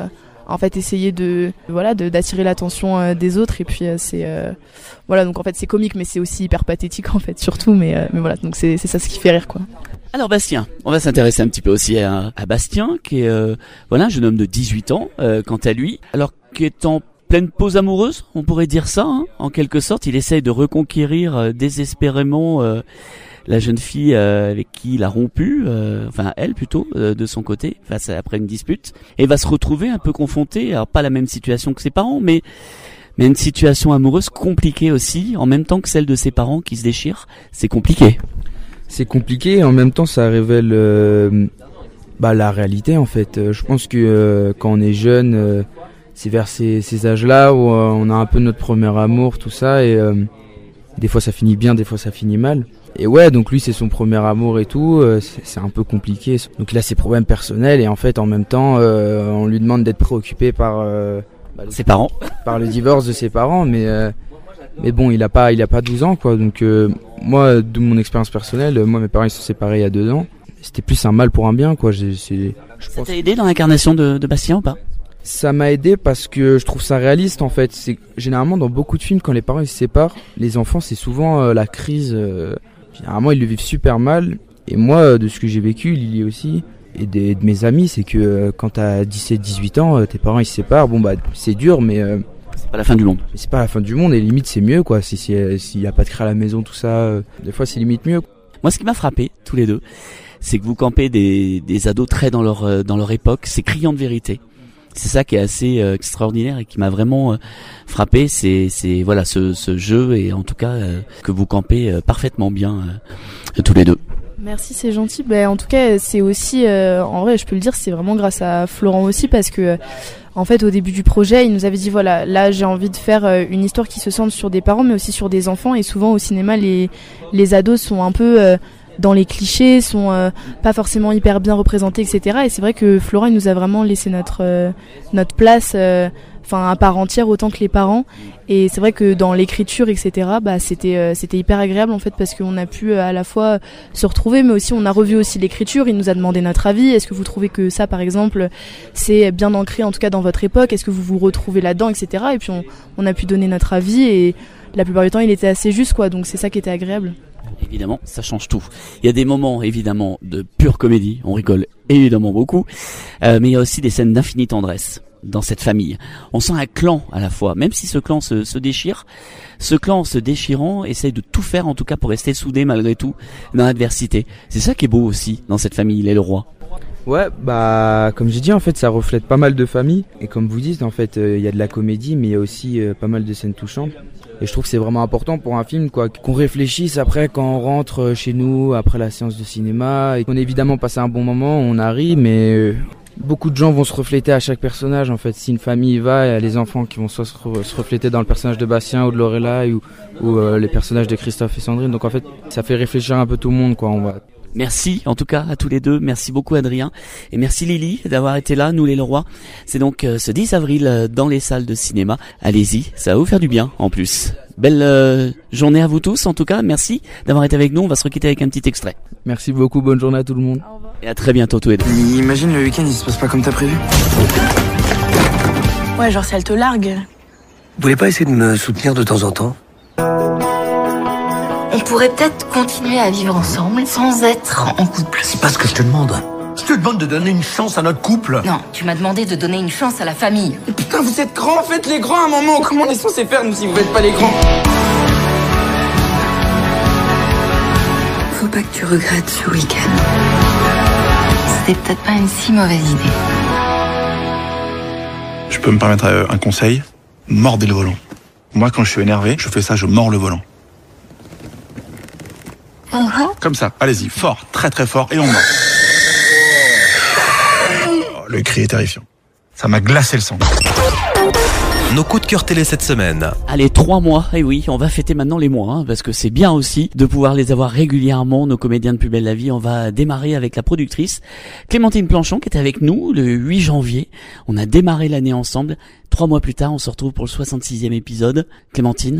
Speaker 13: en fait essayer de voilà de, d'attirer l'attention euh, des autres et puis euh, c'est euh, voilà donc en fait c'est comique mais c'est aussi hyper pathétique en fait surtout mais euh, mais voilà donc c'est c'est ça ce qui fait rire quoi.
Speaker 4: Alors Bastien, on va s'intéresser un petit peu aussi à, à Bastien qui est euh, voilà un jeune homme de dix-huit ans euh, quant à lui, alors qui est en pleine pause amoureuse, on pourrait dire ça hein, en quelque sorte. Il essaye de reconquérir euh, désespérément euh, la jeune fille euh, avec qui il a rompu, euh, enfin elle plutôt euh, de son côté, face à, après une dispute, et va se retrouver un peu confronté, alors pas la même situation que ses parents, mais mais une situation amoureuse compliquée aussi, en même temps que celle de ses parents qui se déchirent. C'est compliqué.
Speaker 14: C'est compliqué et en même temps ça révèle euh, bah, la réalité en fait. Euh, je pense que euh, quand on est jeune, euh, c'est vers ces, ces âges-là où euh, on a un peu notre premier amour, tout ça, et euh, des fois ça finit bien, des fois ça finit mal. Et ouais, donc lui c'est son premier amour et tout, euh, c'est, c'est un peu compliqué. Donc il a ses problèmes personnels et en fait en même temps euh, on lui demande d'être préoccupé par euh,
Speaker 4: bah, ses parents,
Speaker 14: par le divorce de ses parents, mais euh, mais bon il a pas il a pas douze ans quoi. Donc euh, moi de mon expérience personnelle, moi mes parents ils se sont séparés il y a deux ans. C'était plus un mal pour un bien quoi. J'ai, c'est, je
Speaker 4: ça pense... t'a aidé dans l'incarnation de, de Bastien ou pas?
Speaker 14: Ça m'a aidé parce que je trouve ça réaliste en fait. C'est généralement dans beaucoup de films quand les parents ils se séparent, les enfants c'est souvent euh, la crise. Euh, généralement ils le vivent super mal. Et moi de ce que j'ai vécu, Lily aussi, et des, de mes amis, c'est que euh, quand t'as dix-sept dix-huit ans, euh, tes parents ils se séparent. Bon bah c'est dur, mais euh,
Speaker 4: c'est pas la fin du monde.
Speaker 14: C'est pas la fin du monde et limite c'est mieux quoi. Si s'il si y a pas de cri à la maison tout ça, euh, des fois c'est limite mieux.
Speaker 4: Moi ce qui m'a frappé tous les deux, c'est que vous campez des des ados très dans leur euh, dans leur époque. C'est criant de vérité. C'est ça qui est assez euh, extraordinaire et qui m'a vraiment euh, frappé, c'est c'est voilà ce ce jeu et en tout cas euh, que vous campez euh, parfaitement bien euh, tous les deux.
Speaker 13: Merci, c'est gentil. Ben en tout cas, c'est aussi euh, en vrai, je peux le dire, c'est vraiment grâce à Florent aussi parce que euh, en fait au début du projet, il nous avait dit voilà, là j'ai envie de faire euh, une histoire qui se centre sur des parents mais aussi sur des enfants et souvent au cinéma les les ados sont un peu euh, dans les clichés, sont euh, pas forcément hyper bien représentés, et cetera. Et c'est vrai que Florent il nous a vraiment laissé notre euh, notre place, euh, enfin à part entière autant que les parents. Et c'est vrai que dans l'écriture, et cetera. Bah c'était euh, c'était hyper agréable en fait parce qu'on a pu euh, à la fois se retrouver, mais aussi on a revu aussi l'écriture. Il nous a demandé notre avis. Est-ce que vous trouvez que ça, par exemple, c'est bien ancré en tout cas dans votre époque? Est-ce que vous vous retrouvez là-dedans, et cetera. Et puis on on a pu donner notre avis et la plupart du temps il était assez juste quoi. Donc c'est ça qui était agréable.
Speaker 4: Évidemment, ça change tout. Il y a des moments, évidemment, de pure comédie. On rigole évidemment beaucoup. Euh, mais il y a aussi des scènes d'infinie tendresse dans cette famille. On sent un clan à la fois. Même si ce clan se, se déchire, ce clan, en se déchirant, essaye de tout faire, en tout cas, pour rester soudé malgré tout dans l'adversité. C'est ça qui est beau aussi dans cette famille, il est le roi.
Speaker 14: Ouais, bah comme j'ai dit en fait ça reflète pas mal de familles et comme vous dites en fait il euh, y a de la comédie mais il y a aussi euh, pas mal de scènes touchantes et je trouve que c'est vraiment important pour un film quoi qu'on réfléchisse après quand on rentre chez nous après la séance de cinéma et qu'on ait évidemment passé un bon moment, on a ri mais euh, beaucoup de gens vont se refléter à chaque personnage en fait. Si une famille y va, il y a les enfants qui vont soit se, re- se refléter dans le personnage de Bastien ou de Lorelai ou, ou euh, les personnages de Christophe et Sandrine, donc en fait ça fait réfléchir un peu tout le monde quoi. On va
Speaker 4: Merci en tout cas à tous les deux, merci beaucoup Adrien et merci Lily d'avoir été là, nous les Leroy. C'est donc euh, ce dix avril euh, dans les salles de cinéma, allez-y, ça va vous faire du bien en plus. Belle euh, journée à vous tous en tout cas, merci d'avoir été avec nous, on va se requitter avec un petit extrait.
Speaker 14: Merci beaucoup, bonne journée à tout le monde.
Speaker 4: Et à très bientôt tous les deux.
Speaker 15: Imagine le week-end il se passe pas comme t'as prévu.
Speaker 16: Ouais genre si elle te largue.
Speaker 7: Vous voulez pas essayer de me soutenir de temps en temps?
Speaker 8: On pourrait peut-être continuer à vivre ensemble sans être en couple.
Speaker 7: C'est pas ce que je te demande. Je te demande de donner une chance à notre couple.
Speaker 8: Non, tu m'as demandé de donner une chance à la famille.
Speaker 15: Mais putain, vous êtes grands, faites les grands à un moment. Comment on est censé faire, nous, si vous faites pas les grands?
Speaker 8: Faut pas que tu regrettes ce week-end. C'était peut-être pas une si mauvaise idée.
Speaker 17: Je peux me permettre un conseil? Mordez le volant. Moi, quand je suis énervé, je fais ça, je mords le volant.
Speaker 8: Uh-huh.
Speaker 17: Comme ça, allez-y, fort, très très fort, et on mord. Oh, le cri est terrifiant. Ça m'a glacé le sang.
Speaker 3: Nos coups de cœur télé cette semaine.
Speaker 4: Allez, trois mois, et oui, on va fêter maintenant les mois, hein, parce que c'est bien aussi de pouvoir les avoir régulièrement, nos comédiens de Plus belle la vie. On va démarrer avec la productrice Clémentine Planchon qui était avec nous le huit janvier. On a démarré l'année ensemble. Trois mois plus tard, on se retrouve pour le soixante-sixième épisode. Clémentine,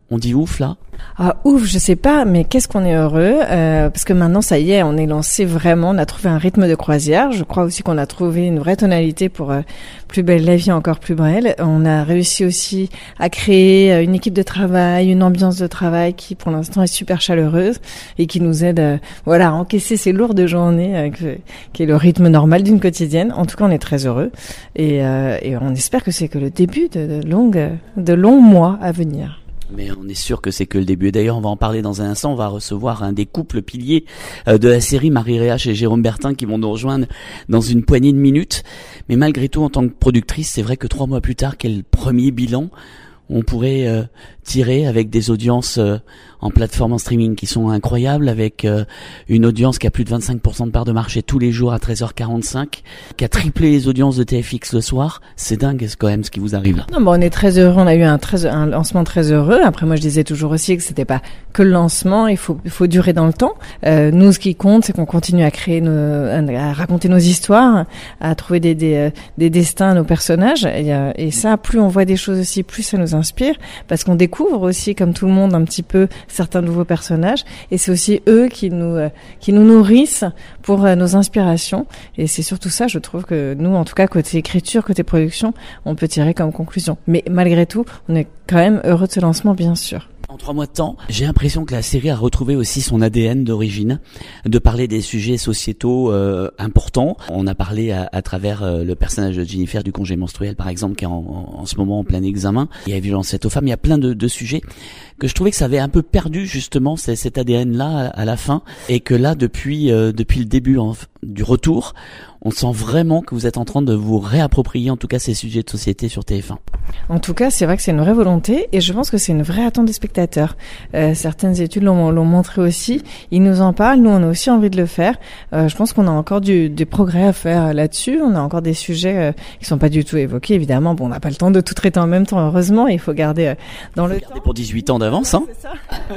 Speaker 4: On dit ouf là?
Speaker 16: Ah ouf, je sais pas, mais qu'est-ce qu'on est heureux euh, parce que maintenant ça y est, on est lancé vraiment, on a trouvé un rythme de croisière. Je crois aussi qu'on a trouvé une vraie tonalité pour euh, Plus belle la vie, encore plus belle. On a réussi aussi à créer une équipe de travail, une ambiance de travail qui pour l'instant est super chaleureuse et qui nous aide euh, voilà, à encaisser ces lourdes journées euh, que, qui est le rythme normal d'une quotidienne. En tout cas, on est très heureux et, euh, et on espère que c'est que le début de, de longues de longs mois à venir.
Speaker 4: Mais on est sûr que c'est que le début. D'ailleurs, on va en parler dans un instant. On va recevoir un des couples piliers de la série, Marie Réach et Jérôme Bertin, qui vont nous rejoindre dans une poignée de minutes. Mais malgré tout, en tant que productrice, c'est vrai que trois mois plus tard, quel premier bilan on pourrait euh, tirer avec des audiences euh, en plateforme en streaming qui sont incroyables, avec euh, une audience qui a plus de vingt-cinq pour cent de part de marché tous les jours à treize heures quarante-cinq, qui a triplé les audiences de T F X le soir. C'est dingue quand même ce qui vous arrive là.
Speaker 16: Non, bon, on est très heureux, on a eu un, très, un lancement très heureux. Après moi je disais toujours aussi que c'était pas que le lancement, il faut, il faut durer dans le temps. Euh, nous ce qui compte c'est qu'on continue à créer, nos, à raconter nos histoires, à trouver des, des, des destins à nos personnages et, euh, et ça plus on voit des choses aussi, plus ça nous inspire parce qu'on découvre aussi comme tout le monde un petit peu certains nouveaux personnages et c'est aussi eux qui nous euh, qui nous nourrissent pour euh, nos inspirations et c'est surtout ça je trouve que nous en tout cas côté écriture, côté production on peut tirer comme conclusion mais malgré tout on est quand même heureux de ce lancement bien sûr.
Speaker 4: En trois mois de temps, j'ai l'impression que la série a retrouvé aussi son A D N d'origine, de parler des sujets sociétaux euh, importants. On a parlé à, à travers euh, le personnage de Jennifer du congé menstruel, par exemple, qui est en, en, en ce moment en plein examen. Il y a violence faite aux femmes, il y a plein de, de sujets que je trouvais que ça avait un peu perdu justement cet A D N-là à, à la fin, et que là, depuis euh, depuis le début en, du retour, on sent vraiment que vous êtes en train de vous réapproprier en tout cas ces sujets de société sur T F un.
Speaker 16: En tout cas, c'est vrai que c'est une vraie volonté et je pense que c'est une vraie attente des spectateurs. Euh, certaines études l'ont, l'ont montré aussi. Ils nous en parlent, nous on a aussi envie de le faire. Euh, je pense qu'on a encore du, du progrès à faire là-dessus. On a encore des sujets euh, qui sont pas du tout évoqués. Évidemment, bon, on n'a pas le temps de tout traiter en même temps. Heureusement, il faut garder euh, dans
Speaker 4: il faut
Speaker 16: le
Speaker 4: garder temps. Pour dix-huit ans d'avance, hein.
Speaker 16: C'est ça.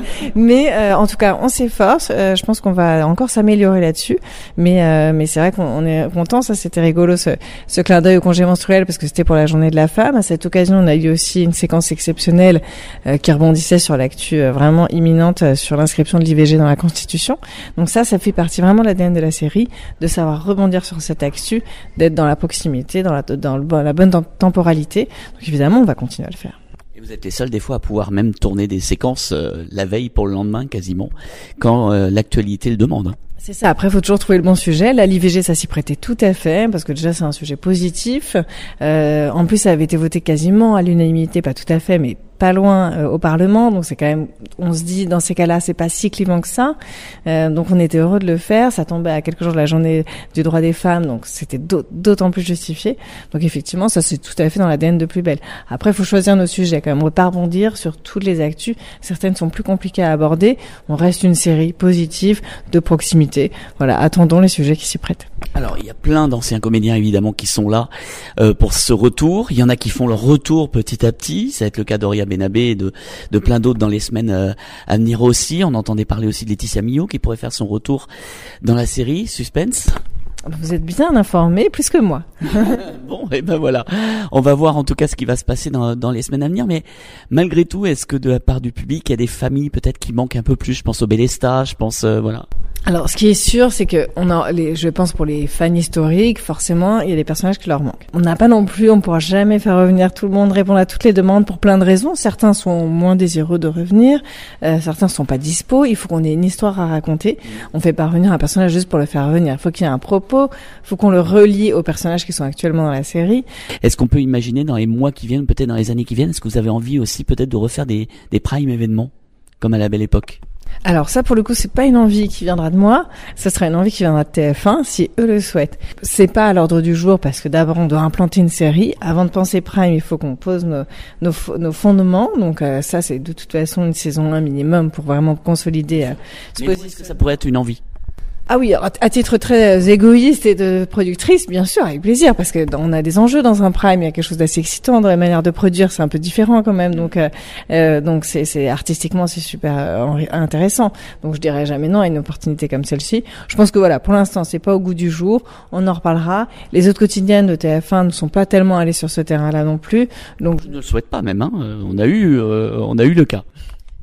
Speaker 16: Mais euh, en tout cas, on s'efforce. Euh, je pense qu'on va encore s'améliorer là-dessus. Mais euh, mais c'est vrai qu'on on est content. Ça, c'était rigolo ce, ce clin d'œil au congé menstruel parce que c'était pour la journée de la femme. À cette occasion, on a eu aussi une séquence exceptionnelle euh, qui rebondissait sur l'actu euh, vraiment imminente euh, sur l'inscription de l'I V G dans la Constitution. Donc ça, ça fait partie vraiment de l'A D N de la série, de savoir rebondir sur cette actu, d'être dans la proximité, dans la, dans le, la bonne temporalité. Donc évidemment, on va continuer à le faire.
Speaker 4: Et vous êtes les seuls des fois à pouvoir même tourner des séquences euh, la veille pour le lendemain quasiment, quand euh, l'actualité le demande.
Speaker 16: C'est ça. Après, il faut toujours trouver le bon sujet. Là, l'I V G, ça s'y prêtait tout à fait parce que déjà, c'est un sujet positif. Euh, en plus, ça avait été voté quasiment à l'unanimité, pas tout à fait, mais pas loin euh, au Parlement. Donc, c'est quand même, on se dit, dans ces cas-là, c'est pas si clivant que ça. Euh, donc, on était heureux de le faire. Ça tombait à quelques jours de la journée du droit des femmes, donc c'était d'autant plus justifié. Donc, effectivement, ça, c'est tout à fait dans l'A D N de Plus belle. Après, il faut choisir nos sujets quand même. On ne peut pas rebondir sur toutes les actus. Certaines sont plus compliquées à aborder. On reste une série positive de proximité. Voilà, attendons les sujets qui s'y prêtent.
Speaker 4: Alors, il y a plein d'anciens comédiens évidemment qui sont là euh, pour ce retour. Il y en a qui font leur retour petit à petit. Ça va être le cas d'Auria Benabé et de, de plein d'autres dans les semaines euh, à venir aussi. On entendait parler aussi de Laetitia Millot qui pourrait faire son retour dans la série. Suspense.
Speaker 16: Vous êtes bien informés, plus que moi.
Speaker 4: Bon, et ben voilà. On va voir en tout cas ce qui va se passer dans, dans les semaines à venir. Mais malgré tout, est-ce que de la part du public, il y a des familles peut-être qui manquent un peu plus? Je pense au Bélesta, je pense, euh, voilà.
Speaker 16: Alors, ce qui est sûr, c'est que on a les, je pense pour les fans historiques, forcément, il y a des personnages qui leur manquent. On n'a pas non plus, on pourra jamais faire revenir tout le monde, répondre à toutes les demandes pour plein de raisons. Certains sont moins désireux de revenir, euh, certains sont pas dispo. Il faut qu'on ait une histoire à raconter. On fait pas revenir un personnage juste pour le faire revenir. Il faut qu'il y ait un propos, il faut qu'on le relie aux personnages qui sont actuellement dans la série.
Speaker 4: Est-ce qu'on peut imaginer dans les mois qui viennent, peut-être dans les années qui viennent, est-ce que vous avez envie aussi peut-être de refaire des, des prime événements, comme à la belle époque?
Speaker 16: Alors ça, pour le coup, c'est pas une envie qui viendra de moi. Ce sera une envie qui viendra de T F un, si eux le souhaitent. C'est pas à l'ordre du jour parce que d'abord on doit implanter une série. Avant de penser prime, il faut qu'on pose nos, nos, nos fondements. Donc euh, ça, c'est de toute façon une saison un minimum pour vraiment consolider. Euh, ce
Speaker 4: Mais est-ce que ça pourrait être une envie?
Speaker 16: Ah oui, à titre très égoïste et de productrice, bien sûr, avec plaisir, parce que on a des enjeux dans un prime, il y a quelque chose d'assez excitant dans la manière de produire, c'est un peu différent quand même, donc euh, donc c'est, c'est artistiquement c'est super euh, intéressant. Donc je dirais jamais non à une opportunité comme celle-ci. Je pense que voilà, pour l'instant c'est pas au goût du jour, on en reparlera. Les autres quotidiennes de T F un ne sont pas tellement allées sur ce terrain-là non plus, donc
Speaker 4: je ne le souhaite pas même. Hein. On a eu euh, on a eu le cas.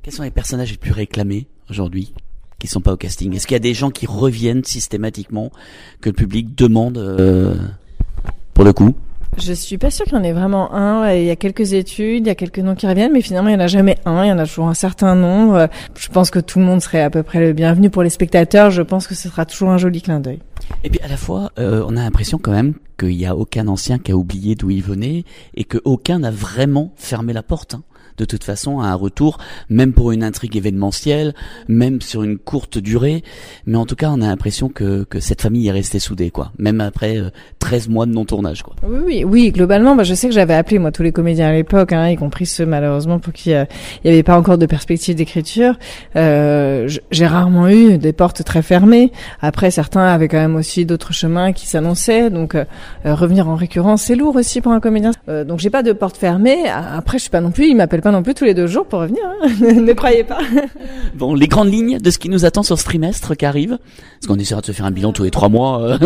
Speaker 4: Quels sont les personnages les plus réclamés aujourd'hui, qui sont pas au casting? Est-ce qu'il y a des gens qui reviennent systématiquement, que le public demande euh, pour le coup?
Speaker 16: Je suis pas sûre qu'il y en ait vraiment un. Il y a quelques études, il y a quelques noms qui reviennent, mais finalement il y en a jamais un. Il y en a toujours un certain nombre. Je pense que tout le monde serait à peu près le bienvenu pour les spectateurs. Je pense que ce sera toujours un joli clin d'œil.
Speaker 4: Et puis à la fois, euh, on a l'impression quand même qu'il y a aucun ancien qui a oublié d'où il venait et que aucun n'a vraiment fermé la porte. Hein. De toute façon, à un retour, même pour une intrigue événementielle, même sur une courte durée, mais en tout cas, on a l'impression que que cette famille est restée soudée, quoi. Même après euh, treize mois de non-tournage, quoi.
Speaker 16: Oui, oui, oui. Globalement, bah, je sais que j'avais appelé moi tous les comédiens à l'époque, hein, y compris ceux malheureusement pour qui il euh, y avait pas encore de perspective d'écriture. Euh, j'ai rarement eu des portes très fermées. Après, certains avaient quand même aussi d'autres chemins qui s'annonçaient, donc euh, revenir en récurrence, c'est lourd aussi pour un comédien. Euh, donc j'ai pas de porte fermée. Après, je suis pas non plus, ils m'appellent pas non plus tous les deux jours pour revenir, hein. Ne croyez pas.
Speaker 4: Bon, les grandes lignes de ce qui nous attend sur ce trimestre qui arrive, parce qu'on essaiera de se faire un bilan tous les trois mois.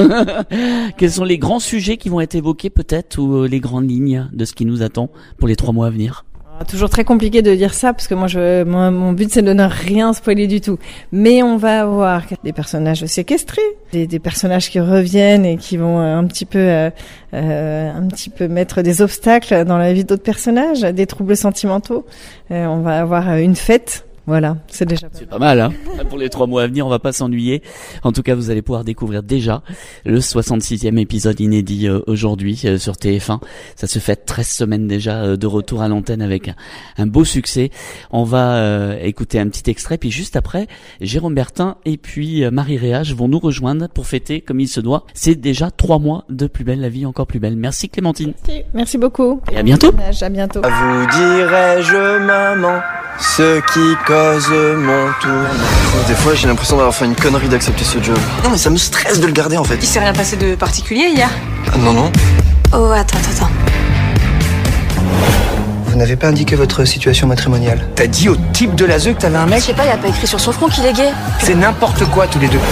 Speaker 4: Quels sont les grands sujets qui vont être évoqués peut-être, ou les grandes lignes de ce qui nous attend pour les trois mois à venir?
Speaker 16: Toujours très compliqué de dire ça parce que moi, je, moi mon but c'est de ne rien spoiler du tout. Mais on va avoir des personnages séquestrés, des, des personnages qui reviennent et qui vont un petit peu, euh, euh, un petit peu mettre des obstacles dans la vie d'autres personnages, des troubles sentimentaux. Euh, on va avoir une fête. Voilà, c'est déjà pas,
Speaker 4: c'est pas mal, hein. Pour les trois mois à venir, on va pas s'ennuyer. En tout cas, vous allez pouvoir découvrir déjà le soixante-sixième épisode inédit euh, aujourd'hui euh, sur T F un. Ça se fait treize semaines déjà euh, de retour à l'antenne avec un, un beau succès. On va euh, écouter un petit extrait, puis juste après, Jérôme Bertin et puis euh, Marie Réage vont nous rejoindre pour fêter comme il se doit. C'est déjà trois mois de Plus belle la vie, encore plus belle. Merci Clémentine.
Speaker 16: Merci, merci beaucoup.
Speaker 4: Et à bientôt.
Speaker 16: À bientôt.
Speaker 15: Vous dirai-je maman ce qui cause mon tour.
Speaker 9: Des fois, j'ai l'impression d'avoir fait une connerie d'accepter ce job.
Speaker 15: Non, mais ça me stresse de le garder en fait.
Speaker 8: Il s'est rien passé de particulier hier?
Speaker 9: Ah, non, non.
Speaker 8: Oh, attends, attends, attends.
Speaker 15: Vous n'avez pas indiqué votre situation matrimoniale. T'as dit au type de la Z E U que t'avais un mec?
Speaker 8: Je sais pas, il a pas écrit sur son front qu'il est gay.
Speaker 15: C'est n'importe quoi tous les deux.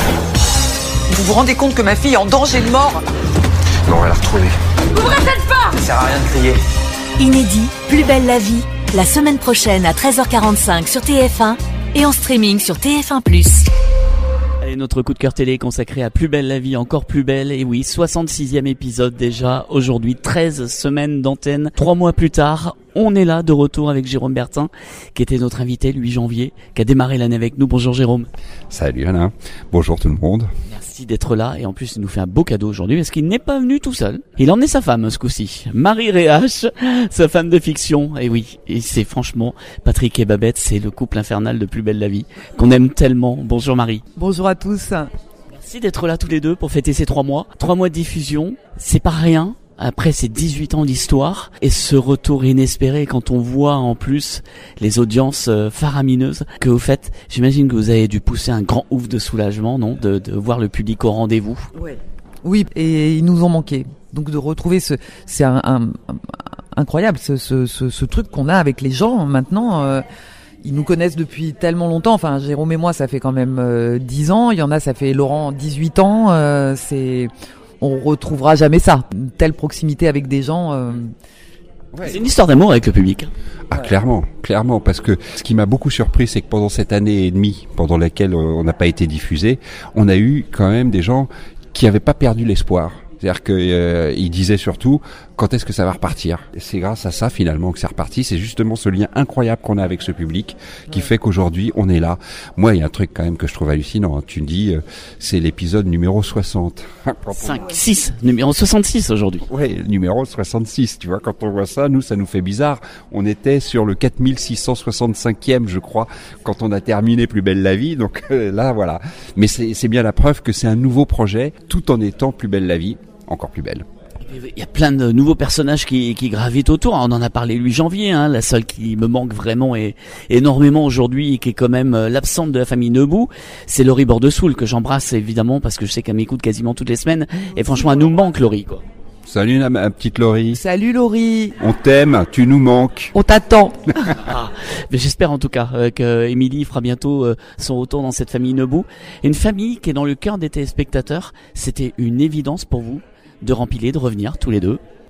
Speaker 18: Vous vous rendez compte que ma fille est en danger de mort?
Speaker 9: Non, elle a retrouvé.
Speaker 8: Ouvrez cette porte!
Speaker 15: Ça sert à rien de crier.
Speaker 19: Inédit, Plus belle la vie, la semaine prochaine à treize heures quarante-cinq sur T F un et en streaming sur T F un plus.
Speaker 4: Allez, notre coup de cœur télé est consacré à Plus belle la vie, encore plus belle. Et oui, soixante-sixième épisode déjà aujourd'hui, treize semaines d'antenne. Trois mois plus tard, on est là de retour avec Jérôme Bertin, qui était notre invité le huit janvier, qui a démarré l'année avec nous. Bonjour Jérôme.
Speaker 20: Salut Alain, bonjour tout le monde.
Speaker 4: Merci d'être là, et en plus il nous fait un beau cadeau aujourd'hui parce qu'il n'est pas venu tout seul. Il emmenait sa femme ce coup-ci, Marie Réage, sa femme de fiction. Et oui, et c'est franchement Patrick et Babette, c'est le couple infernal de Plus belle la vie qu'on aime tellement. Bonjour Marie.
Speaker 18: Bonjour à tous.
Speaker 4: Merci d'être là tous les deux pour fêter ces trois mois. Trois mois de diffusion, c'est pas rien. Après ces dix-huit ans d'histoire et ce retour inespéré quand on voit en plus les audiences faramineuses que vous faites, j'imagine que vous avez dû pousser un grand ouf de soulagement, non, de, de voir le public au rendez-vous.
Speaker 18: Ouais. Oui, et ils nous ont manqué. Donc de retrouver ce, c'est un, un, un incroyable ce, ce, ce, ce truc qu'on a avec les gens maintenant. Euh, ils nous connaissent depuis tellement longtemps. Enfin, Jérôme et moi, ça fait quand même euh, dix ans. Il y en a, ça fait Laurent dix-huit ans. Euh, c'est On retrouvera jamais ça, une telle proximité avec des gens. Euh...
Speaker 4: Ouais. C'est une histoire d'amour avec le public.
Speaker 20: Ah, clairement, clairement, parce que ce qui m'a beaucoup surpris, c'est que pendant cette année et demie, pendant laquelle on n'a pas été diffusé, on a eu quand même des gens qui n'avaient pas perdu l'espoir. C'est-à-dire que euh, il disait surtout quand est-ce que ça va repartir. Et c'est grâce à ça finalement que c'est reparti. C'est justement ce lien incroyable qu'on a avec ce public qui fait qu'aujourd'hui on est là. Moi, il y a un truc quand même que je trouve hallucinant. Tu me dis, euh, c'est l'épisode numéro soixante.
Speaker 4: cinq, six, numéro soixante-six aujourd'hui.
Speaker 20: Ouais, numéro soixante-six. Tu vois, quand on voit ça, nous, ça nous fait bizarre. On était sur le quatre mille six cent soixante-cinquième, je crois, quand on a terminé Plus belle la vie. Donc euh, là, voilà. Mais c'est, c'est bien la preuve que c'est un nouveau projet, tout en étant Plus belle la vie. Encore plus belle.
Speaker 4: Il y a plein de nouveaux personnages qui, qui gravitent autour. On en a parlé le huit janvier. Hein. La seule qui me manque vraiment et énormément aujourd'hui et qui est quand même l'absente de la famille Nebou, c'est Laurie Bordesoul que j'embrasse évidemment parce que je sais qu'elle m'écoute quasiment toutes les semaines. Et franchement, elle nous manque Laurie, quoi.
Speaker 20: Salut la, ma petite Laurie.
Speaker 18: Salut Laurie.
Speaker 20: On t'aime, tu nous manques.
Speaker 18: On t'attend.
Speaker 4: Ah, mais j'espère en tout cas euh, que Émilie fera bientôt euh, son retour dans cette famille Nebou. Une famille qui est dans le cœur des téléspectateurs. C'était une évidence pour vous de rempiler, de revenir tous les deux?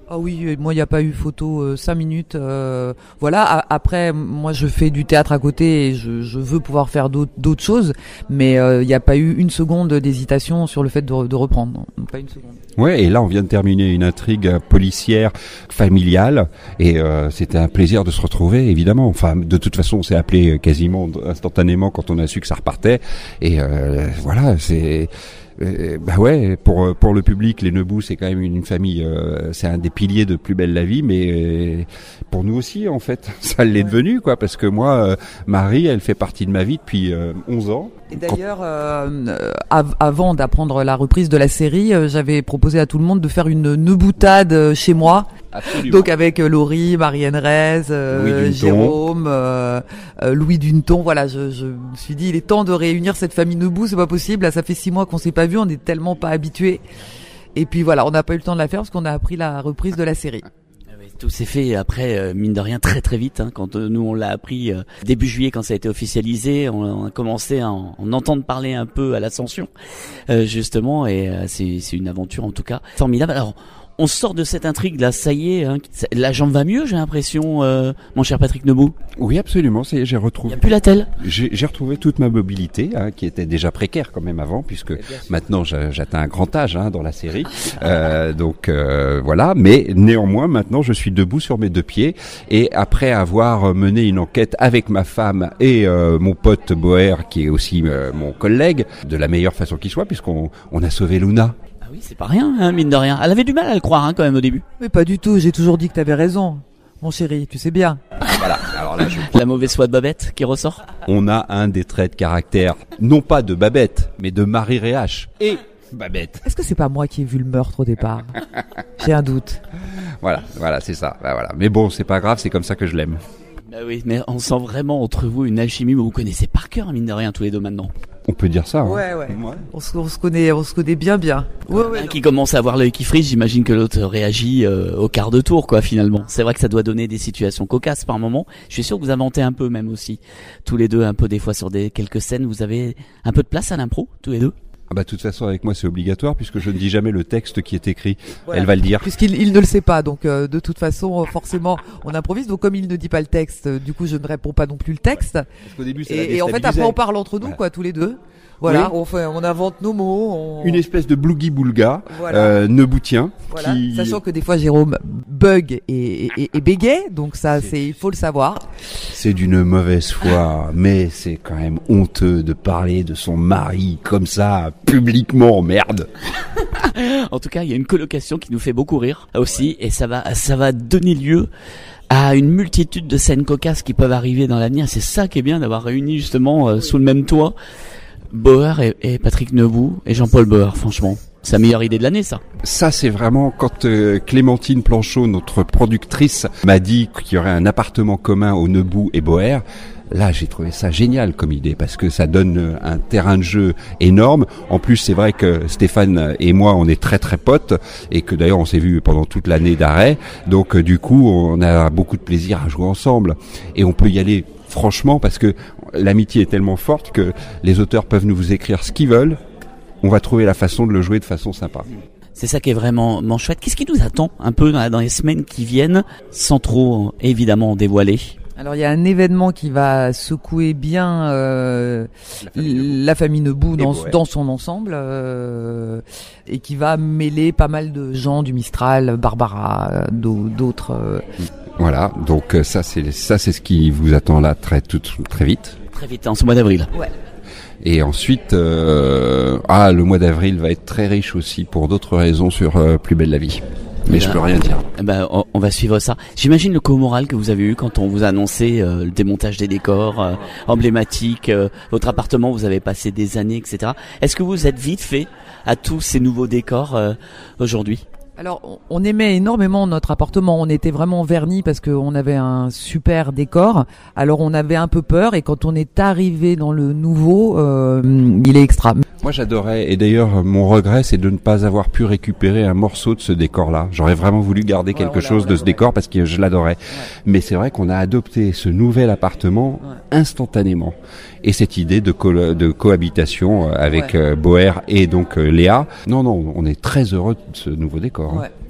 Speaker 18: Ah oui, moi il n'y a pas eu photo euh, cinq minutes. Euh, voilà. A- après, moi je fais du théâtre à côté et je, je veux pouvoir faire d'autres, d'autres choses, mais il euh, n'y a pas eu une seconde d'hésitation sur le fait de, de reprendre. Non, pas une seconde.
Speaker 20: Ouais, et là on vient de terminer une intrigue policière, familiale, et euh, c'était un plaisir de se retrouver, évidemment. Enfin, de toute façon, on s'est appelé quasiment instantanément quand on a su que ça repartait, et euh, voilà, c'est. Euh, bah ouais, pour pour le public, les Nebous, c'est quand même une, une famille, euh, c'est un des piliers de Plus belle la vie, mais euh, pour nous aussi, en fait, ça l'est devenu, quoi, parce que moi, euh, Marie, elle fait partie de ma vie depuis euh, onze ans.
Speaker 18: Et d'ailleurs, euh, av- avant d'apprendre la reprise de la série, euh, j'avais proposé à tout le monde de faire une neuboutade euh, chez moi.
Speaker 20: Absolument.
Speaker 18: Donc avec euh, Laurie, Marianne Rez, euh, Jérôme, euh, euh, Louis Duneton. Voilà, je, je me suis dit, il est temps de réunir cette famille Nebou. C'est pas possible. Là, ça fait six mois qu'on s'est pas vu. On est tellement pas habitués. Et puis voilà, on n'a pas eu le temps de la faire parce qu'on a appris la reprise de la série.
Speaker 4: Tout s'est fait après, euh, mine de rien, très très vite. Hein, quand euh, nous on l'a appris euh, début juillet, quand ça a été officialisé, on, on a commencé à en, en entendre parler un peu à l'Ascension, euh, justement, et euh, c'est, c'est une aventure en tout cas formidable. Alors, on sort de cette intrigue là, ça y est, hein, la jambe va mieux, j'ai l'impression, euh, mon cher Patrick Nebou.
Speaker 20: Oui, absolument. C'est, j'ai retrouvé.
Speaker 4: Il n'y a plus la telle.
Speaker 20: J'ai, j'ai retrouvé toute ma mobilité, hein, qui était déjà précaire quand même avant, puisque maintenant j'atteins un grand âge hein, dans la série. Euh, donc euh, voilà. Mais néanmoins, maintenant, je suis debout sur mes deux pieds. Et après avoir mené une enquête avec ma femme et euh, mon pote Boer, qui est aussi euh, mon collègue, de la meilleure façon qui soit, puisqu'on on a sauvé Luna.
Speaker 4: Ah oui, c'est pas rien, hein, mine de rien. Elle avait du mal à le croire hein, quand même au début.
Speaker 18: Mais pas du tout. J'ai toujours dit que t'avais raison, mon chéri. Tu sais bien.
Speaker 20: Voilà. Alors là, je...
Speaker 4: La mauvaise foi de Babette qui ressort.
Speaker 20: On a un des traits de caractère, non pas de Babette, mais de Marie Réhache et Babette.
Speaker 18: Est-ce que c'est pas moi qui ai vu le meurtre au départ? J'ai un doute.
Speaker 20: Voilà, voilà, c'est ça. Bah, voilà. Mais bon, c'est pas grave, c'est comme ça que je l'aime.
Speaker 4: Bah oui, mais on sent vraiment entre vous une alchimie où vous connaissez par cœur, mine de rien, tous les deux maintenant.
Speaker 20: On peut dire ça. Hein.
Speaker 18: Ouais, ouais. ouais. On, se, on se connaît, on se connaît bien, bien. Ouais, ouais.
Speaker 4: Un qui commence à avoir l'œil qui frise, j'imagine que l'autre réagit euh, au quart de tour, quoi, finalement. C'est vrai que ça doit donner des situations cocasses par moment. Je suis sûr que vous inventez un peu, même aussi, tous les deux, un peu des fois sur des quelques scènes. Vous avez un peu de place à l'impro, tous les deux.
Speaker 20: Ah bah de toute façon avec moi c'est obligatoire puisque je ne dis jamais le texte qui est écrit. Voilà. Elle va le dire.
Speaker 18: Puisqu'il il ne le sait pas, donc euh, de toute façon forcément on improvise. Donc comme il ne dit pas le texte, du coup je ne réponds pas non plus le texte.
Speaker 20: Parce qu'au début ça
Speaker 18: et, et en fait après on parle entre nous voilà. quoi tous les deux. Voilà,
Speaker 20: oui.
Speaker 18: on fait, on invente nos mots. On...
Speaker 20: Une espèce de blougi-boulga,
Speaker 18: voilà.
Speaker 20: euh, neuboutien.
Speaker 18: Voilà.
Speaker 20: Qui...
Speaker 18: Sachant que des fois Jérôme bug et, et, et bégaye, donc ça, c'est, il faut le savoir.
Speaker 20: C'est d'une mauvaise foi, mais c'est quand même honteux de parler de son mari comme ça, publiquement, merde.
Speaker 4: En tout cas, il y a une colocation qui nous fait beaucoup rire aussi, et ça va, ça va donner lieu à une multitude de scènes cocasses qui peuvent arriver dans l'avenir. C'est ça qui est bien d'avoir réuni justement euh, sous le même toit Bauer et, et Patrick Nebou et Jean-Paul Bauer, franchement. C'est la meilleure idée de l'année, ça.
Speaker 20: Ça, c'est vraiment quand euh, Clémentine Planchot, notre productrice, m'a dit qu'il y aurait un appartement commun au Nebou et Bauer. Là, j'ai trouvé ça génial comme idée parce que ça donne un terrain de jeu énorme. En plus, c'est vrai que Stéphane et moi, on est très très potes et que d'ailleurs, on s'est vus pendant toute l'année d'arrêt. Donc, du coup, on a beaucoup de plaisir à jouer ensemble et on peut y aller franchement parce que l'amitié est tellement forte que les auteurs peuvent nous écrire ce qu'ils veulent. On va trouver la façon de le jouer de façon sympa.
Speaker 4: C'est ça qui est vraiment, vraiment chouette. Qu'est-ce qui nous attend un peu dans, dans les semaines qui viennent, sans trop évidemment dévoiler?
Speaker 18: Alors il y a un événement qui va secouer bien euh, la famille, la famille Nebou dans, dans son ensemble euh, et qui va mêler pas mal de gens du Mistral, Barbara, d'autres. Euh...
Speaker 20: Voilà, donc ça c'est ça c'est ce qui vous attend là très tout, très vite.
Speaker 4: Très vite, en ce mois d'avril.
Speaker 18: Ouais.
Speaker 20: Et ensuite, euh, ah le mois d'avril va être très riche aussi pour d'autres raisons sur euh, Plus belle la vie. Mais ben, je peux rien dire.
Speaker 4: Ben, on, on va suivre ça. J'imagine le coup moral que vous avez eu quand on vous a annoncé euh, le démontage des décors euh, emblématiques, euh, votre appartement, vous avez passé des années, et cetera. Est-ce que vous êtes vite fait à tous ces nouveaux décors euh, aujourd'hui ?
Speaker 18: Alors, on aimait énormément notre appartement. On était vraiment vernis parce qu'on avait un super décor. Alors, on avait un peu peur et quand on est arrivé dans le nouveau, euh, il est extra.
Speaker 20: Moi, j'adorais. Et d'ailleurs, mon regret, c'est de ne pas avoir pu récupérer un morceau de ce décor-là. J'aurais vraiment voulu garder quelque ouais, chose de ce décor parce que je l'adorais. Ouais. Mais c'est vrai qu'on a adopté ce nouvel appartement ouais. instantanément. Et cette idée de, co- de cohabitation avec ouais. euh, Boer et donc euh, Léa. Non, non, on est très heureux de ce nouveau décor.
Speaker 18: Ouais.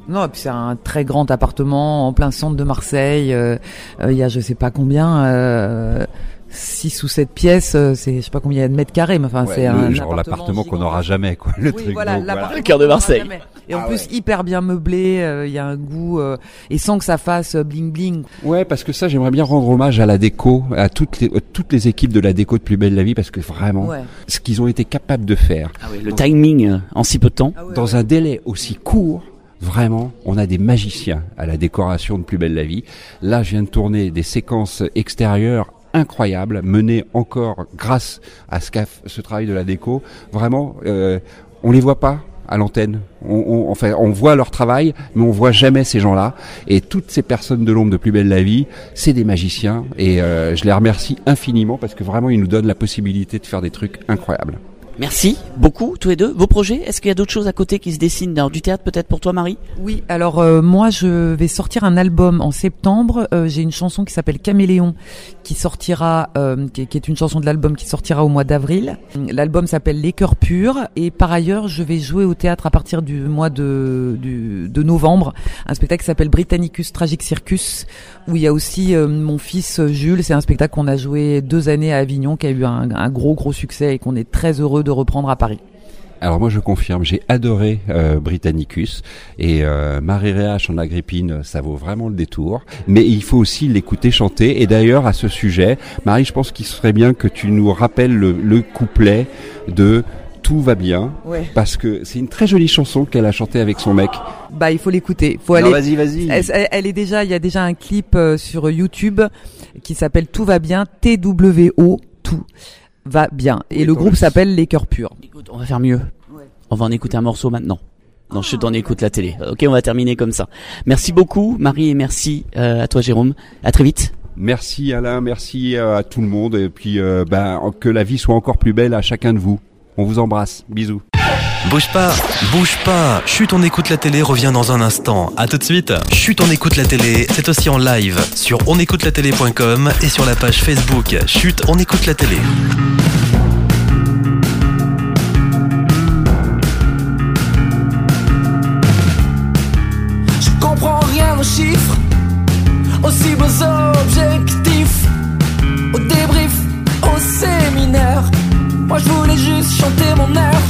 Speaker 18: Non, et puis c'est un très grand appartement en plein centre de Marseille. Il euh, euh, y a je sais pas combien, euh, six ou sept pièces. C'est je sais pas combien il y a de mètres carrés, mais enfin
Speaker 20: ouais,
Speaker 18: c'est
Speaker 20: le,
Speaker 18: un
Speaker 20: genre l'appartement qu'on n'aura jamais, quoi. Le
Speaker 18: oui,
Speaker 20: truc.
Speaker 18: Voilà,
Speaker 20: donc,
Speaker 18: l'appartement
Speaker 4: le cœur de Marseille.
Speaker 18: Et en
Speaker 20: ah
Speaker 18: plus
Speaker 20: ouais.
Speaker 18: hyper bien meublé. Il euh, y a un goût euh, et sans que ça fasse bling bling.
Speaker 20: Ouais, parce que ça, j'aimerais bien rendre hommage à la déco, à toutes les toutes les équipes de la déco de Plus belle la vie, parce que vraiment,
Speaker 18: ouais.
Speaker 20: ce qu'ils ont été capables de faire.
Speaker 4: Ah oui, le timing en si peu de temps.
Speaker 18: Ah ouais,
Speaker 20: dans
Speaker 18: ouais.
Speaker 20: un délai aussi court. Vraiment, on a des magiciens à la décoration de Plus belle la vie. Là, je viens de tourner des séquences extérieures incroyables, menées encore grâce à ce, ce travail de la déco. Vraiment, euh, on les voit pas à l'antenne. On, on, enfin, on voit leur travail, mais on voit jamais ces gens-là. Et toutes ces personnes de l'ombre de Plus belle la vie, c'est des magiciens. Et euh, je les remercie infiniment parce que vraiment, ils nous donnent la possibilité de faire des trucs incroyables.
Speaker 4: Merci beaucoup tous les deux. Vos projets, est-ce qu'il y a d'autres choses à côté qui se dessinent dans du théâtre peut-être pour toi Marie?
Speaker 18: Oui, alors euh, moi je vais sortir un album en septembre. Euh, j'ai une chanson qui s'appelle Caméléon qui sortira, euh, qui, qui est une chanson de l'album qui sortira au mois d'avril. L'album s'appelle Les Cœurs Purs et par ailleurs je vais jouer au théâtre à partir du mois de, du, de novembre un spectacle qui s'appelle Britannicus Tragic Circus où il y a aussi euh, mon fils Jules. C'est un spectacle qu'on a joué deux années à Avignon qui a eu un, un gros gros succès et qu'on est très heureux de reprendre à Paris.
Speaker 20: Alors moi je confirme, j'ai adoré euh, Britannicus et euh, Marie Réache en Agrippine, ça vaut vraiment le détour. Mais il faut aussi l'écouter chanter. Et d'ailleurs à ce sujet, Marie, je pense qu'il serait bien que tu nous rappelles le, le couplet de Tout va bien,
Speaker 18: ouais.
Speaker 20: Parce que c'est une très jolie chanson qu'elle a chantée avec son mec.
Speaker 18: Bah il faut l'écouter. Faut
Speaker 20: non,
Speaker 18: aller.
Speaker 20: Vas-y, vas-y.
Speaker 18: Elle, elle est déjà, il y a déjà un clip euh, sur YouTube qui s'appelle Tout va bien, T W O tout. Va bien. Et oui, le groupe s'appelle Les Cœurs Purs.
Speaker 4: Écoute, on va faire mieux. Ouais. On va en écouter un morceau maintenant. Non, je t'en écoute la télé. Ok, on va terminer comme ça. Merci beaucoup, Marie, et merci euh, à toi, Jérôme. À très vite.
Speaker 20: Merci Alain, merci euh, à tout le monde. Et puis, euh, ben, que la vie soit encore plus belle à chacun de vous. On vous embrasse. Bisous.
Speaker 3: Bouge pas, bouge pas. Chut, on écoute la télé revient dans un instant. À tout de suite. Chut, on écoute la télé, c'est aussi en live sur on écoute la télé point com et sur la page Facebook Chut, on écoute la télé.
Speaker 15: Je comprends rien aux chiffres, aussi beaux objectifs, au débrief, au séminaire. Moi je voulais juste chanter mon air.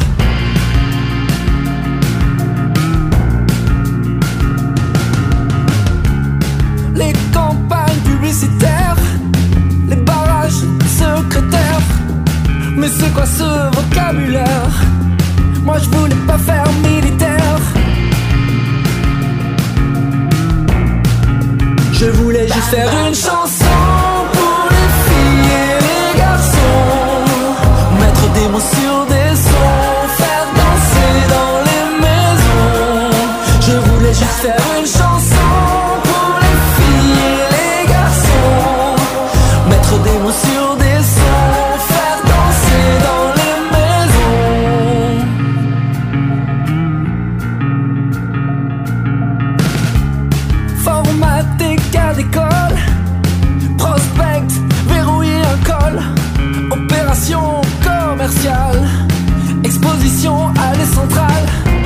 Speaker 15: Les campagnes publicitaires, les barrages secrétaires. Mais c'est quoi ce vocabulaire? Moi je voulais pas faire militaire. Je voulais juste faire une chanson pour les filles et les garçons, mettre des mots sur des sons, faire danser dans les maisons. Je voulais juste faire une chanson pour les filles et les garçons, mettre des mots sur des sons, faire danser dans les maisons. Formater cas d'école, prospect, verrouiller un col, opération commerciale, exposition allée centrale.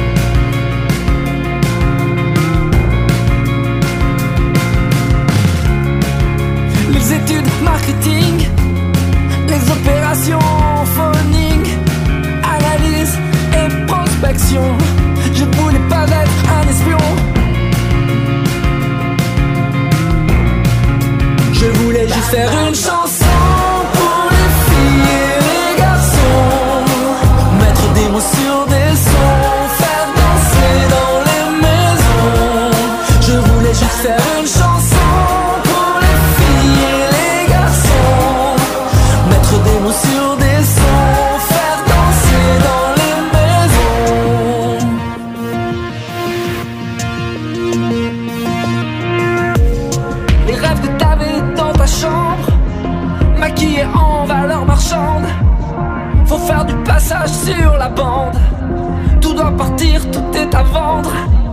Speaker 15: Les études marketing, les opérations phoning, analyse et prospection. Je voulais pas être un espion. Je voulais juste faire une chanson pour les filles et les garçons, mettre des mots sur des sons, faire danser dans les maisons. Je voulais juste faire une chanson pour les filles et les garçons, mettre des mots sur des sons, faire danser dans les maisons. Les rêves que t'avais dans ta chambre, maquillés en valeur marchande. Faut faire du passage sur la bande. Tout doit partir, tout est à vendre.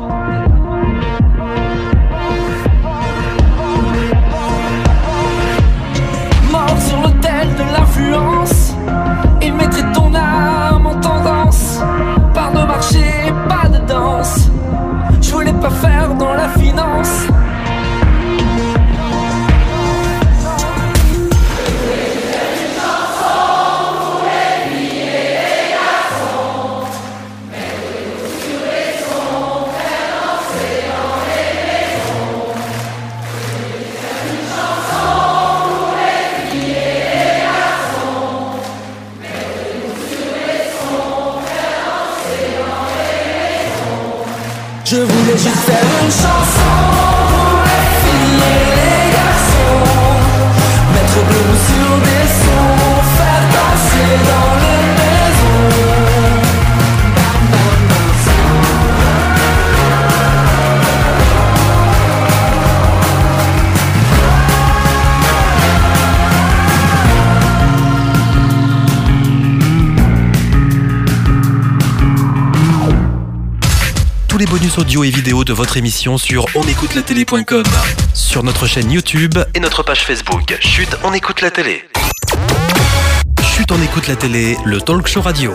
Speaker 15: Mort sur l'autel de l'influence, ils mettraient ton âme en tendance. Par de marché, pas de danse. Je voulais pas faire Je voulais juste faire une chanson pour les filles et les garçons, mettre de nous sur des sons, faire danser dans les maisons.
Speaker 3: Tous les bonus audio et vidéo de votre émission sur on écoute la télé point com, sur notre chaîne YouTube et notre page Facebook. Chut, on écoute la télé. Chut, on écoute la télé, le talk show radio.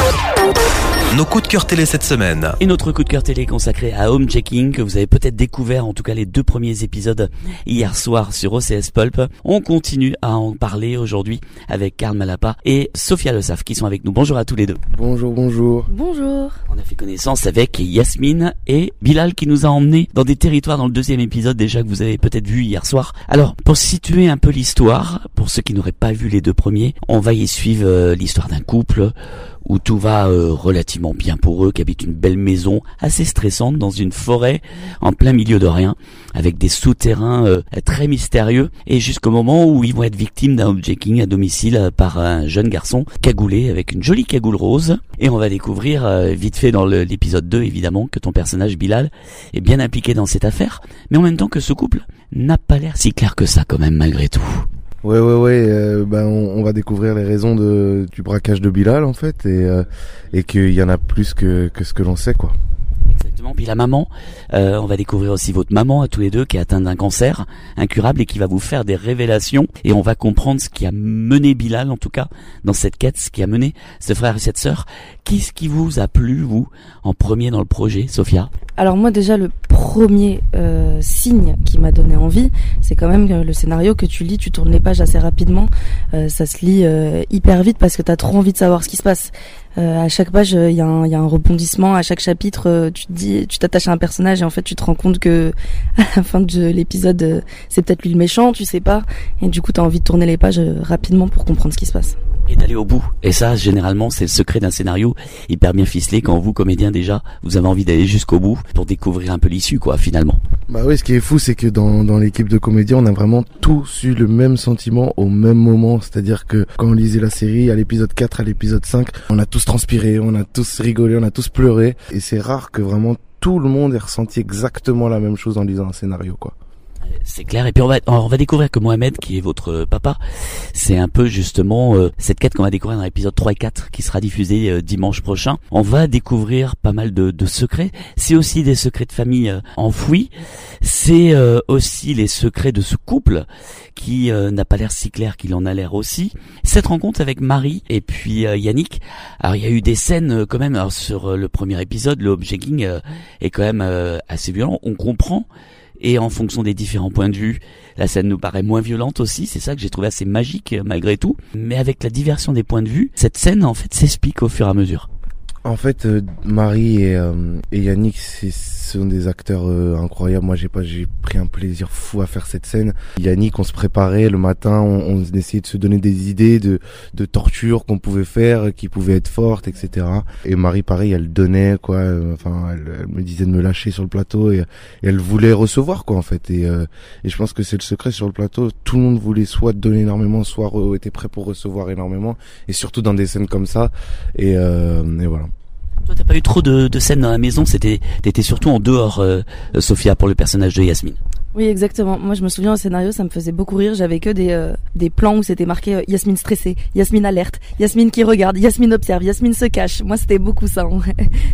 Speaker 3: Nos coups de cœur télé cette semaine.
Speaker 4: Et notre coup de cœur télé consacré à Home Checking, que vous avez peut-être découvert, en tout cas les deux premiers épisodes hier soir sur O C S Pulp. On continue à en parler aujourd'hui avec Karl Malapa et Sophia Le Saff qui sont avec nous. Bonjour à tous les deux.
Speaker 21: Bonjour, bonjour.
Speaker 13: Bonjour.
Speaker 4: On a fait connaissance avec Yasmine et Bilal qui nous a emmenés dans des territoires dans le deuxième épisode déjà que vous avez peut-être vu hier soir. Alors, pour situer un peu l'histoire, pour ceux qui n'auraient pas vu les deux premiers, on va y suivre euh, l'histoire d'un couple où tout va euh, relativement bien pour eux, qui habitent une belle maison assez stressante dans une forêt en plein milieu de rien, avec des souterrains euh, très mystérieux, et jusqu'au moment où ils vont être victimes d'un hijacking à domicile euh, par un jeune garçon cagoulé avec une jolie cagoule rose. Et on va découvrir euh, vite fait dans le, l'épisode deux évidemment que ton personnage Bilal est bien impliqué dans cette affaire, mais en même temps que ce couple n'a pas l'air si clair que ça quand même malgré tout.
Speaker 21: Ouais ouais ouais, euh, ben on, on va découvrir les raisons de du braquage de Bilal en fait, et euh, et qu'il y en a plus que que ce que l'on sait quoi.
Speaker 4: Exactement. Puis la maman, euh, on va découvrir aussi votre maman à tous les deux qui est atteinte d'un cancer incurable et qui va vous faire des révélations, et on va comprendre ce qui a mené Bilal en tout cas dans cette quête, ce qui a mené ce frère et cette sœur. Qu'est-ce qui vous a plu vous en premier dans le projet, Sophia?
Speaker 22: Alors moi déjà le premier euh, signe qui m'a donné envie, c'est quand même le scénario que tu lis, tu tournes les pages assez rapidement, euh, ça se lit euh, hyper vite parce que t'as trop envie de savoir ce qui se passe. Euh, à chaque page, il euh, y, y a un rebondissement, à chaque chapitre, euh, tu te dis, tu t'attaches à un personnage et en fait tu te rends compte que à la fin de l'épisode, euh, c'est peut-être lui le méchant, tu sais pas, et du coup t'as envie de tourner les pages euh, rapidement pour comprendre ce qui se passe.
Speaker 4: Et d'aller au bout. Et ça, généralement, c'est le secret d'un scénario hyper bien ficelé quand vous, comédien, déjà, vous avez envie d'aller jusqu'au bout pour découvrir un peu l'issue, quoi, finalement.
Speaker 21: Bah oui, ce qui est fou, c'est que dans, dans l'équipe de comédiens, on a vraiment tous eu le même sentiment au même moment. C'est-à-dire que quand on lisait la série, à l'épisode quatre, à l'épisode cinq, on a tous transpiré, on a tous rigolé, on a tous pleuré. Et c'est rare que vraiment tout le monde ait ressenti exactement la même chose en lisant un scénario, quoi.
Speaker 4: C'est clair. Et puis on va on va découvrir que Mohamed, qui est votre papa, c'est un peu justement euh, cette quête qu'on va découvrir dans l'épisode trois et quatre qui sera diffusé euh, dimanche prochain. On va découvrir pas mal de, de secrets. C'est aussi des secrets de famille euh, enfouis. C'est euh, aussi les secrets de ce couple qui euh, n'a pas l'air si clair qu'il en a l'air aussi. Cette rencontre avec Marie et puis euh, Yannick. Alors il y a eu des scènes euh, quand même. Alors, sur euh, le premier épisode, le hijacking euh, est quand même euh, assez violent. On comprend. Et en fonction des différents points de vue, la scène nous paraît moins violente aussi. C'est ça que j'ai trouvé assez magique malgré tout. Mais avec la diversion des points de vue, cette scène en fait s'explique au fur et à mesure.
Speaker 21: En fait, euh, Marie et, euh, et Yannick, c'est, ce sont des acteurs euh, incroyables. Moi, j'ai pas, j'ai pris un plaisir fou à faire cette scène. Yannick, on se préparait le matin, on, on essayait de se donner des idées de, de torture qu'on pouvait faire, qui pouvaient être fortes, et cetera. Et Marie, pareil, elle donnait, quoi. Euh, enfin, elle, elle me disait de me lâcher sur le plateau, et, et elle voulait recevoir, quoi, en fait. Et, euh, et je pense que c'est le secret sur le plateau. Tout le monde voulait soit donner énormément, soit re- était prêt pour recevoir énormément, et surtout dans des scènes comme ça. Et, euh, et voilà.
Speaker 4: Toi, t'as pas eu trop de, de scènes dans la maison, c'était, t'étais surtout en dehors, euh, Sophia, pour le personnage de Yasmine.
Speaker 22: Oui, exactement. Moi, je me souviens au scénario, ça me faisait beaucoup rire. J'avais que des euh, des plans où c'était marqué euh, Yasmine stressée, Yasmine alerte, Yasmine qui regarde, Yasmine observe, Yasmine se cache. Moi, c'était beaucoup ça. Ouais.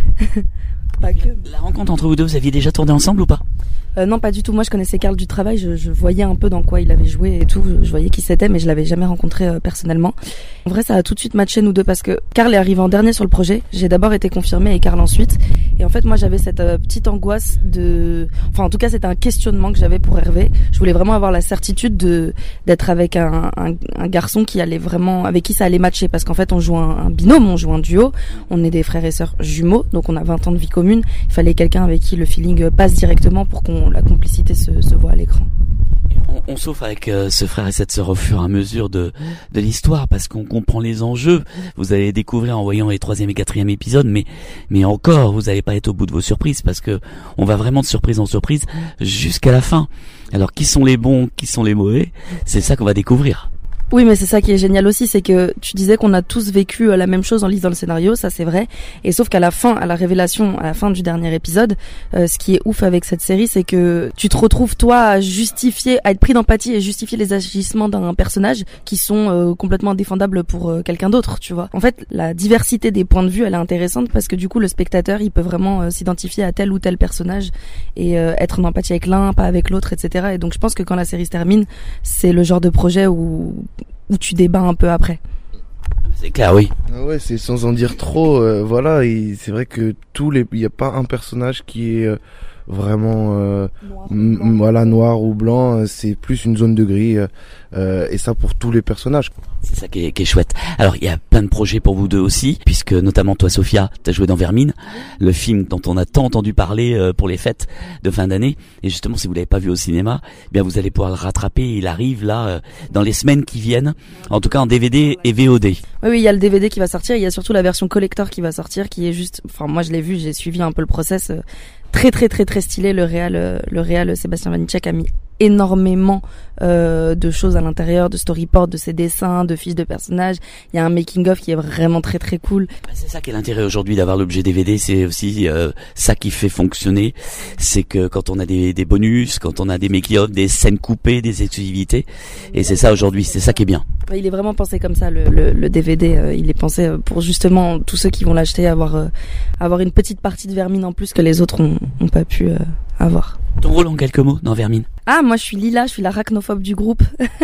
Speaker 22: Pas que.
Speaker 4: La rencontre entre vous deux, vous aviez déjà tourné ensemble ou pas?
Speaker 22: Euh, non, pas du tout. Moi, je connaissais Karl du travail. Je, je voyais un peu dans quoi il avait joué et tout. Je voyais qui c'était, mais je l'avais jamais rencontré euh, personnellement. En vrai, ça a tout de suite matché nous deux parce que Karl est arrivé en dernier sur le projet. J'ai d'abord été confirmée et Karl ensuite. Et en fait, moi, j'avais cette euh, petite angoisse de, enfin, en tout cas, c'était un questionnement que j'avais pour Hervé. Je voulais vraiment avoir la certitude de d'être avec un, un, un garçon qui allait vraiment, avec qui ça allait matcher, parce qu'en fait, on joue un, un binôme, on joue un duo. On est des frères et sœurs jumeaux, donc on a vingt ans de vie commune. Il fallait quelqu'un avec qui le feeling passe directement pour qu'on la complicité se, se voit à l'écran.
Speaker 4: On, on s'offre avec euh, ce frère et cette sœur au fur et à mesure de, de l'histoire parce qu'on comprend les enjeux. Vous allez découvrir en voyant les troisième et quatrième épisodes, mais, mais encore, vous n'allez pas être au bout de vos surprises parce que on va vraiment de surprise en surprise jusqu'à la fin. Alors, qui sont les bons, qui sont les mauvais? C'est ça qu'on va découvrir.
Speaker 22: Oui, mais c'est ça qui est génial aussi, c'est que tu disais qu'on a tous vécu la même chose en lisant le scénario, ça c'est vrai. Et sauf qu'à la fin, à la révélation, à la fin du dernier épisode, euh, ce qui est ouf avec cette série, c'est que tu te retrouves toi à justifier, à être pris d'empathie et justifier les agissements d'un personnage qui sont euh, complètement indéfendables pour euh, quelqu'un d'autre, tu vois. En fait, la diversité des points de vue, elle est intéressante parce que du coup, le spectateur, il peut vraiment euh, s'identifier à tel ou tel personnage et euh, être en empathie avec l'un, pas avec l'autre, et cetera. Et donc, je pense que quand la série se termine, c'est le genre de projet où où tu débats un peu après.
Speaker 4: C'est clair, oui.
Speaker 21: Ah ouais, c'est sans en dire trop. Euh, voilà, et c'est vrai que tous les, il y a pas un personnage qui est euh, vraiment, euh, noir, m- voilà, noir ou blanc. C'est plus une zone de gris, euh, et ça pour tous les personnages.
Speaker 4: C'est ça qui est, qui est chouette. Alors, il y a plein de projets pour vous deux aussi, puisque notamment toi, Sophia, t'as joué dans Vermine, le film dont on a tant entendu parler euh, pour les fêtes de fin d'année. Et justement, si vous l'avez pas vu au cinéma, eh bien vous allez pouvoir le rattraper. Il arrive là euh, dans les semaines qui viennent, en tout cas en D V D et V O D.
Speaker 22: Oui, oui, il y a le D V D qui va sortir. Il y a surtout la version collector qui va sortir, qui est juste. Enfin, moi, je l'ai vu, j'ai suivi un peu le process. Euh, très, très, très, très stylé. Le réal, euh, le réal Sébastien Vanitschek a mis énormément euh, de choses à l'intérieur, de storyboards, de ses dessins, de fiches de personnages. Il y a un making of qui est vraiment très très cool.
Speaker 4: C'est ça qui est l'intérêt aujourd'hui d'avoir l'objet D V D, c'est aussi euh, ça qui fait fonctionner. C'est que quand on a des, des bonus, quand on a des making of, des scènes coupées, des exclusivités, et c'est ça aujourd'hui, c'est ça qui est bien.
Speaker 22: Il est vraiment pensé comme ça, le, le, le D V D. Euh, il est pensé pour justement tous ceux qui vont l'acheter avoir euh, avoir une petite partie de Vermine en plus que les autres ont, ont pas pu euh, avoir.
Speaker 4: Ton rôle en quelques mots dans Vermine?
Speaker 22: Ah, moi je suis Lila, je suis l'arachnophobe du groupe.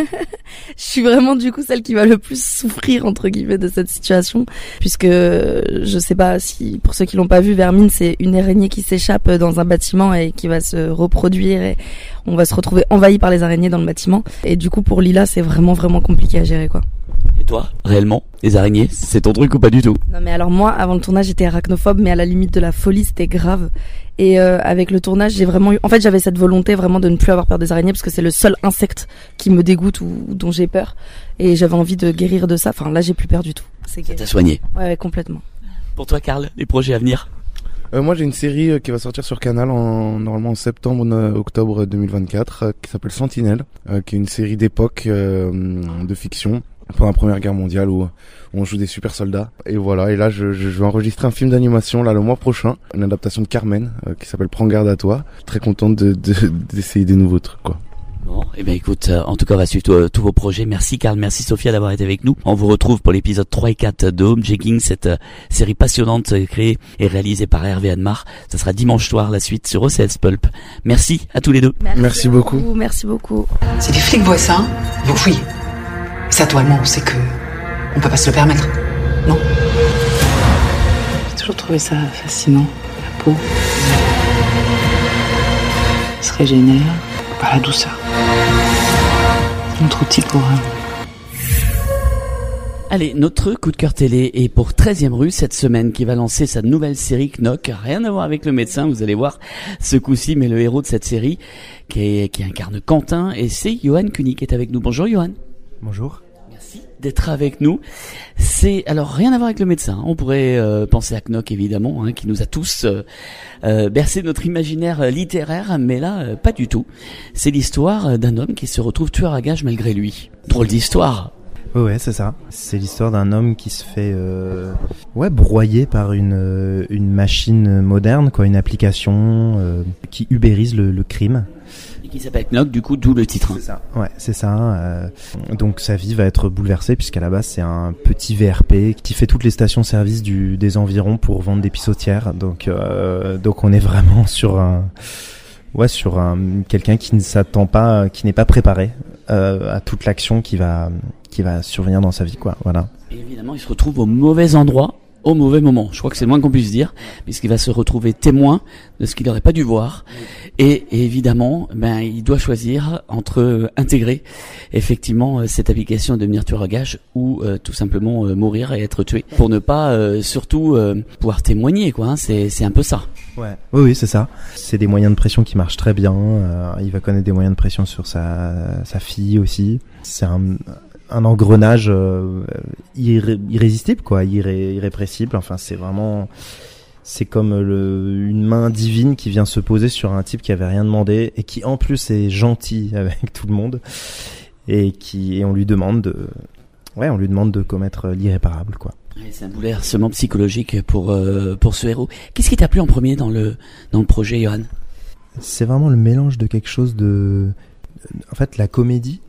Speaker 22: Je suis vraiment du coup celle qui va le plus souffrir entre guillemets de cette situation, puisque je sais pas si pour ceux qui l'ont pas vu, Vermine c'est une araignée qui s'échappe dans un bâtiment et qui va se reproduire et on va se retrouver envahi par les araignées dans le bâtiment. Et du coup pour Lila c'est vraiment vraiment compliqué à gérer quoi.
Speaker 4: Et toi, réellement, les araignées, c'est ton truc ou pas du tout?
Speaker 22: Non mais alors moi, avant le tournage, j'étais arachnophobe, mais à la limite de la folie, c'était grave. Et euh, avec le tournage, j'ai vraiment eu... En fait, j'avais cette volonté vraiment de ne plus avoir peur des araignées, parce que c'est le seul insecte qui me dégoûte ou dont j'ai peur. Et j'avais envie de guérir de ça. Enfin, là, j'ai plus peur du tout.
Speaker 4: C'est Ça t'a soigné?
Speaker 22: Ouais, ouais, complètement.
Speaker 4: Pour toi, Karl, les projets à venir?
Speaker 21: Euh, moi, j'ai une série euh, qui va sortir sur Canal en, normalement en septembre, euh, octobre deux mille vingt-quatre, euh, qui s'appelle Sentinelle, euh, qui est une série d'époque, euh, de fiction, pendant la Première Guerre mondiale où on joue des super soldats. Et voilà, et là je, je, je vais enregistrer un film d'animation là le mois prochain, une adaptation de Carmen euh, qui s'appelle Prends garde à toi. Très contente de, de, d'essayer des nouveaux trucs quoi.
Speaker 4: Bon, eh bien écoute, euh, en tout cas on va suivre tout, euh, tous vos projets. Merci Karl, merci Sophia d'avoir été avec nous. On vous retrouve pour l'épisode trois et quatre de Homejacking, cette euh, série passionnante euh, créée et réalisée par Hervé Admar. Ça sera dimanche soir la suite sur O C S Pulp. Merci à tous les deux.
Speaker 22: Merci,
Speaker 21: merci beaucoup.
Speaker 22: beaucoup. Merci beaucoup.
Speaker 1: C'est des flics voisins, donc oui. Ça, toi et moi, on sait que on peut pas se le permettre, non? J'ai toujours trouvé ça fascinant, la peau. Il se régénère par la douceur. C'est notre outil pour...
Speaker 4: Allez, notre coup de cœur télé est pour treizième rue cette semaine qui va lancer sa nouvelle série Knock. Rien à voir avec le médecin, vous allez voir ce coup-ci, mais le héros de cette série qui, est, qui incarne Quentin, et c'est Johan Cuny qui est avec nous. Bonjour Johan.
Speaker 2: Bonjour.
Speaker 4: Merci d'être avec nous. C'est alors rien à voir avec le médecin. On pourrait euh, penser à Knock évidemment, hein, qui nous a tous euh, euh, bercé notre imaginaire euh, littéraire, mais là euh, pas du tout. C'est l'histoire d'un homme qui se retrouve tueur à gages malgré lui. Drôle d'histoire.
Speaker 2: Ouais, ouais, c'est ça. C'est l'histoire d'un homme qui se fait euh, ouais broyer par une euh, une machine moderne, quoi, une application euh, qui ubérise le, le crime.
Speaker 4: Et qui s'appelle Knock, du coup, d'où le titre.
Speaker 2: C'est ça. Ouais, c'est ça. Euh, donc sa vie va être bouleversée puisqu'à la base c'est un petit V R P qui fait toutes les stations-service du des environs pour vendre des pissotières. Donc euh, donc on est vraiment sur un ouais sur un quelqu'un qui ne s'attend pas, qui n'est pas préparé euh, à toute l'action qui va qui va survenir dans sa vie, quoi. Voilà.
Speaker 4: Et évidemment, il se retrouve au mauvais endroit au mauvais moment. Je crois que c'est le moins qu'on puisse dire, puisqu'il va se retrouver témoin de ce qu'il n'aurait pas dû voir. Et, et évidemment, ben, il doit choisir entre euh, intégrer effectivement euh, cette application de devenir tueur à gages ou euh, tout simplement euh, mourir et être tué pour ne pas euh, surtout euh, pouvoir témoigner, quoi. Hein. C'est, c'est un peu ça.
Speaker 2: Ouais. Oui, oui, c'est ça. C'est des moyens de pression qui marchent très bien. Euh, il va connaître des moyens de pression sur sa, sa fille aussi. C'est un, un engrenage euh, irré, irrésistible, quoi, irré, irrépressible. Enfin, c'est vraiment, c'est comme le, une main divine qui vient se poser sur un type qui avait rien demandé et qui en plus est gentil avec tout le monde et qui, et on lui demande de, ouais, on lui demande de commettre l'irréparable, quoi.
Speaker 4: C'est un bouleversement psychologique pour euh, pour ce héros. Qu'est-ce qui t'a plu en premier dans le dans le projet, Johan?
Speaker 2: C'est vraiment le mélange de quelque chose de, en fait, la comédie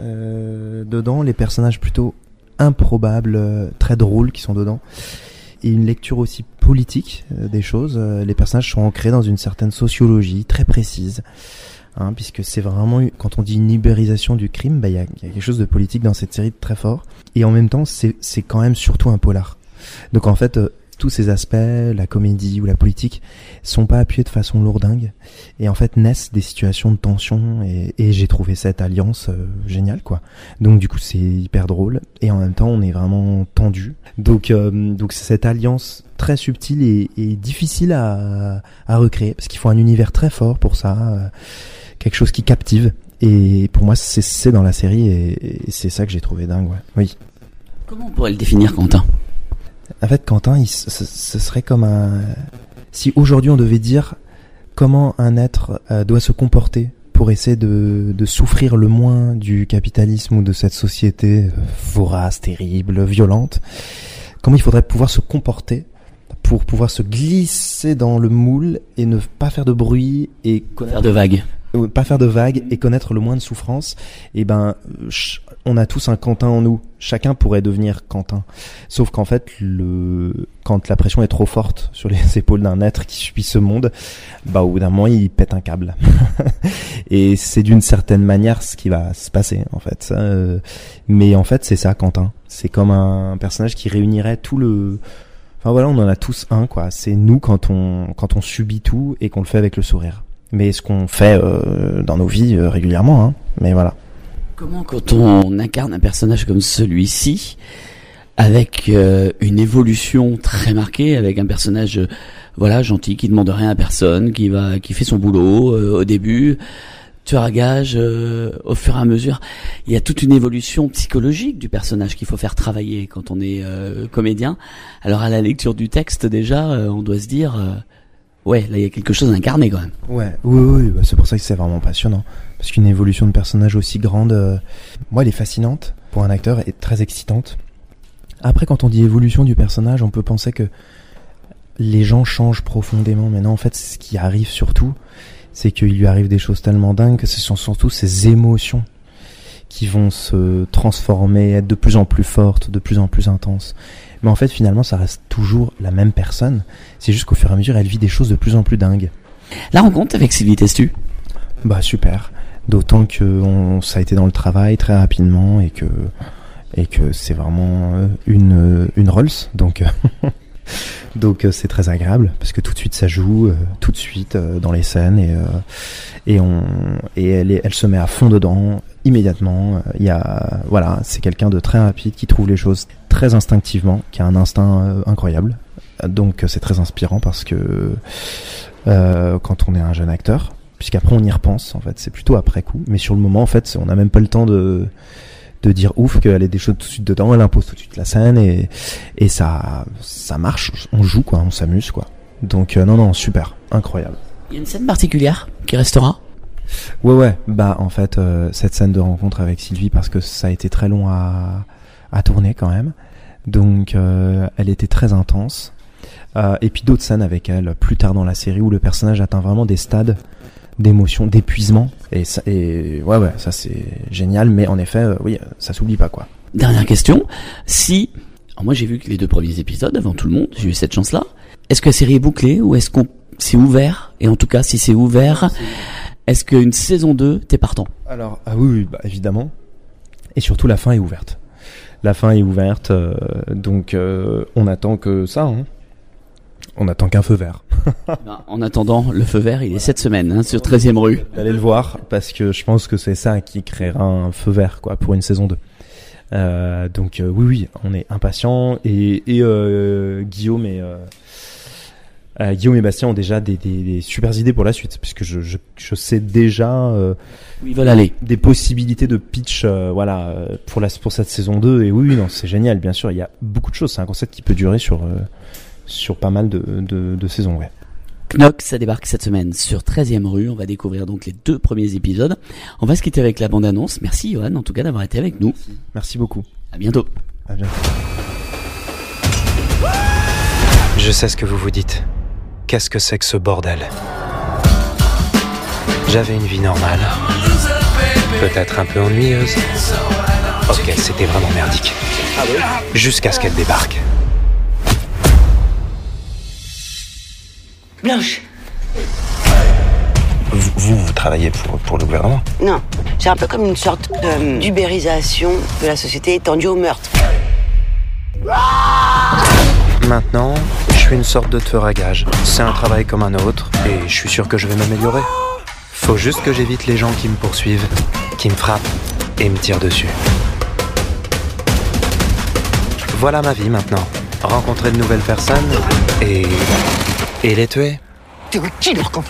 Speaker 2: euh, dedans, les personnages plutôt improbables, euh, très drôles qui sont dedans, et une lecture aussi politique euh, des choses. Euh, les personnages sont ancrés dans une certaine sociologie très précise. Hein, puisque c'est vraiment, quand on dit une ubérisation du crime, bah, y a, y a quelque chose de politique dans cette série de très fort. Et en même temps, c'est, c'est quand même surtout un polar. Donc en fait, euh, tous ces aspects, la comédie ou la politique, sont pas appuyés de façon lourdingue. Et en fait, naissent des situations de tension. Et, et j'ai trouvé cette alliance euh, géniale, quoi. Donc du coup, c'est hyper drôle. Et en même temps, on est vraiment tendu. Donc, euh, donc c'est cette alliance très subtile et, et difficile à, à recréer. Parce qu'il faut un univers très fort pour ça. Euh, quelque chose qui captive, et pour moi c'est, c'est dans la série, et, et c'est ça que j'ai trouvé dingue, ouais. Oui.
Speaker 4: Comment on pourrait le définir, Quentin?
Speaker 2: En fait, Quentin, il, ce, ce serait comme un... Si aujourd'hui on devait dire comment un être euh, doit se comporter pour essayer de, de souffrir le moins du capitalisme ou de cette société euh, vorace, terrible, violente, comment il faudrait pouvoir se comporter pour pouvoir se glisser dans le moule et ne pas faire de bruit et
Speaker 4: faire de vagues.
Speaker 2: Pas faire de vagues et connaître le moins de souffrance. Et ben, ch- on a tous un Quentin en nous. Chacun pourrait devenir Quentin. Sauf qu'en fait, le, quand la pression est trop forte sur les épaules d'un être qui subit ce monde, bah, au bout d'un moment, il pète un câble. Et c'est d'une certaine manière ce qui va se passer, en fait. Ça, euh, mais en fait, c'est ça, Quentin. C'est comme un personnage qui réunirait tout le, enfin voilà, on en a tous un, quoi. C'est nous quand on, quand on subit tout et qu'on le fait avec le sourire. Mais ce qu'on fait euh, dans nos vies euh, régulièrement, hein. Mais voilà.
Speaker 4: Comment, quand on incarne un personnage comme celui-ci, avec euh, une évolution très marquée, avec un personnage, euh, voilà, gentil, qui demande rien à personne, qui va, qui fait son boulot euh, au début, tueur à gages, euh, au fur et à mesure, il y a toute une évolution psychologique du personnage qu'il faut faire travailler quand on est euh, comédien. Alors à la lecture du texte, déjà, euh, on doit se dire. Euh, Ouais, là il y a quelque chose d'incarné quand même.
Speaker 2: Ouais, oui, oui, bah, c'est pour ça que c'est vraiment passionnant. Parce qu'une évolution de personnage aussi grande, euh, moi elle est fascinante pour un acteur et très excitante. Après, quand on dit évolution du personnage, on peut penser que les gens changent profondément. Mais non, en fait, ce qui arrive surtout, c'est qu'il lui arrive des choses tellement dingues que ce sont surtout ses émotions qui vont se transformer, être de plus en plus fortes, de plus en plus intenses. Mais en fait, finalement, ça reste toujours la même personne. C'est juste qu'au fur et à mesure, elle vit des choses de plus en plus dingues.
Speaker 4: La rencontre avec Sylvie Testu?
Speaker 2: Bah, super. D'autant que on, ça a été dans le travail très rapidement et que, et que c'est vraiment une, une Rolls. Donc, donc c'est très agréable parce que tout de suite, ça joue, euh, tout de suite, euh, dans les scènes et, euh, et on, et elle est, elle se met à fond dedans. Immédiatement, il y a, voilà, c'est quelqu'un de très rapide qui trouve les choses très instinctivement, qui a un instinct euh, incroyable. Donc c'est très inspirant parce que euh, quand on est un jeune acteur, puisqu'après on y repense, en fait, c'est plutôt après coup. Mais sur le moment, en fait, on n'a même pas le temps de de dire ouf qu'elle ait des choses tout de suite dedans. Elle impose tout de suite la scène et et ça ça marche. On joue, quoi, on s'amuse, quoi. Donc euh, non non, super, incroyable.
Speaker 4: Il y a une scène particulière qui restera?
Speaker 2: Ouais ouais, bah en fait euh, cette scène de rencontre avec Sylvie, parce que ça a été très long à à tourner quand même, donc euh, elle était très intense, euh, et puis d'autres scènes avec elle plus tard dans la série où le personnage atteint vraiment des stades d'émotion, d'épuisement, et ça, et ouais ouais, ça c'est génial, mais en effet euh, oui, ça s'oublie pas, quoi.
Speaker 4: Dernière question, si alors moi j'ai vu que les deux premiers épisodes avant tout le monde, j'ai eu cette chance là, est-ce que la série est bouclée ou est-ce qu'on c'est ouvert, et en tout cas si c'est ouvert, est-ce qu'une saison deux, t'es partant?
Speaker 2: Alors, ah oui, oui, bah, évidemment. Et surtout, la fin est ouverte. la fin est ouverte, euh, donc euh, on attend que ça. Hein. On attend qu'un feu vert.
Speaker 4: Ben, en attendant, le feu vert, il est cette semaine hein, sur treizième rue.
Speaker 2: Allez le voir parce que je pense que c'est ça qui créera un feu vert quoi pour une saison deux. Euh, donc euh, oui oui, on est impatients et, et euh, Guillaume et euh, euh, Guillaume et Bastien ont déjà des, des, des super idées pour la suite puisque je, je, je sais déjà euh,
Speaker 4: où ils veulent aller.
Speaker 2: Des possibilités de pitch euh, voilà pour la pour cette saison deux et oui, oui non c'est génial bien sûr il y a beaucoup de choses c'est un concept qui peut durer sur euh, sur pas mal de, de, de saisons ouais.
Speaker 4: Knock, ça débarque cette semaine sur treizième rue. On va découvrir donc les deux premiers épisodes. On va se quitter avec la bande-annonce. Merci Johan, en tout cas, d'avoir été avec nous.
Speaker 2: Merci, Merci beaucoup.
Speaker 4: À bientôt.
Speaker 2: À bientôt.
Speaker 5: Je sais ce que vous vous dites. Qu'est-ce que c'est que ce bordel ? J'avais une vie normale. Peut-être un peu ennuyeuse. Ok, c'était vraiment merdique. Jusqu'à ce qu'elle débarque.
Speaker 6: Blanche.
Speaker 5: Vous, vous, vous travaillez pour, pour le gouvernement ?
Speaker 6: Non, c'est un peu comme une sorte de, d'ubérisation de la société étendue au meurtre.
Speaker 5: Maintenant, je suis une sorte de tueur à gages. C'est un travail comme un autre, et je suis sûr que je vais m'améliorer. Faut juste que j'évite les gens qui me poursuivent, qui me frappent et me tirent dessus. Voilà ma vie maintenant. Rencontrer de nouvelles personnes et... et les tuer.
Speaker 6: Tu qui leur confie ?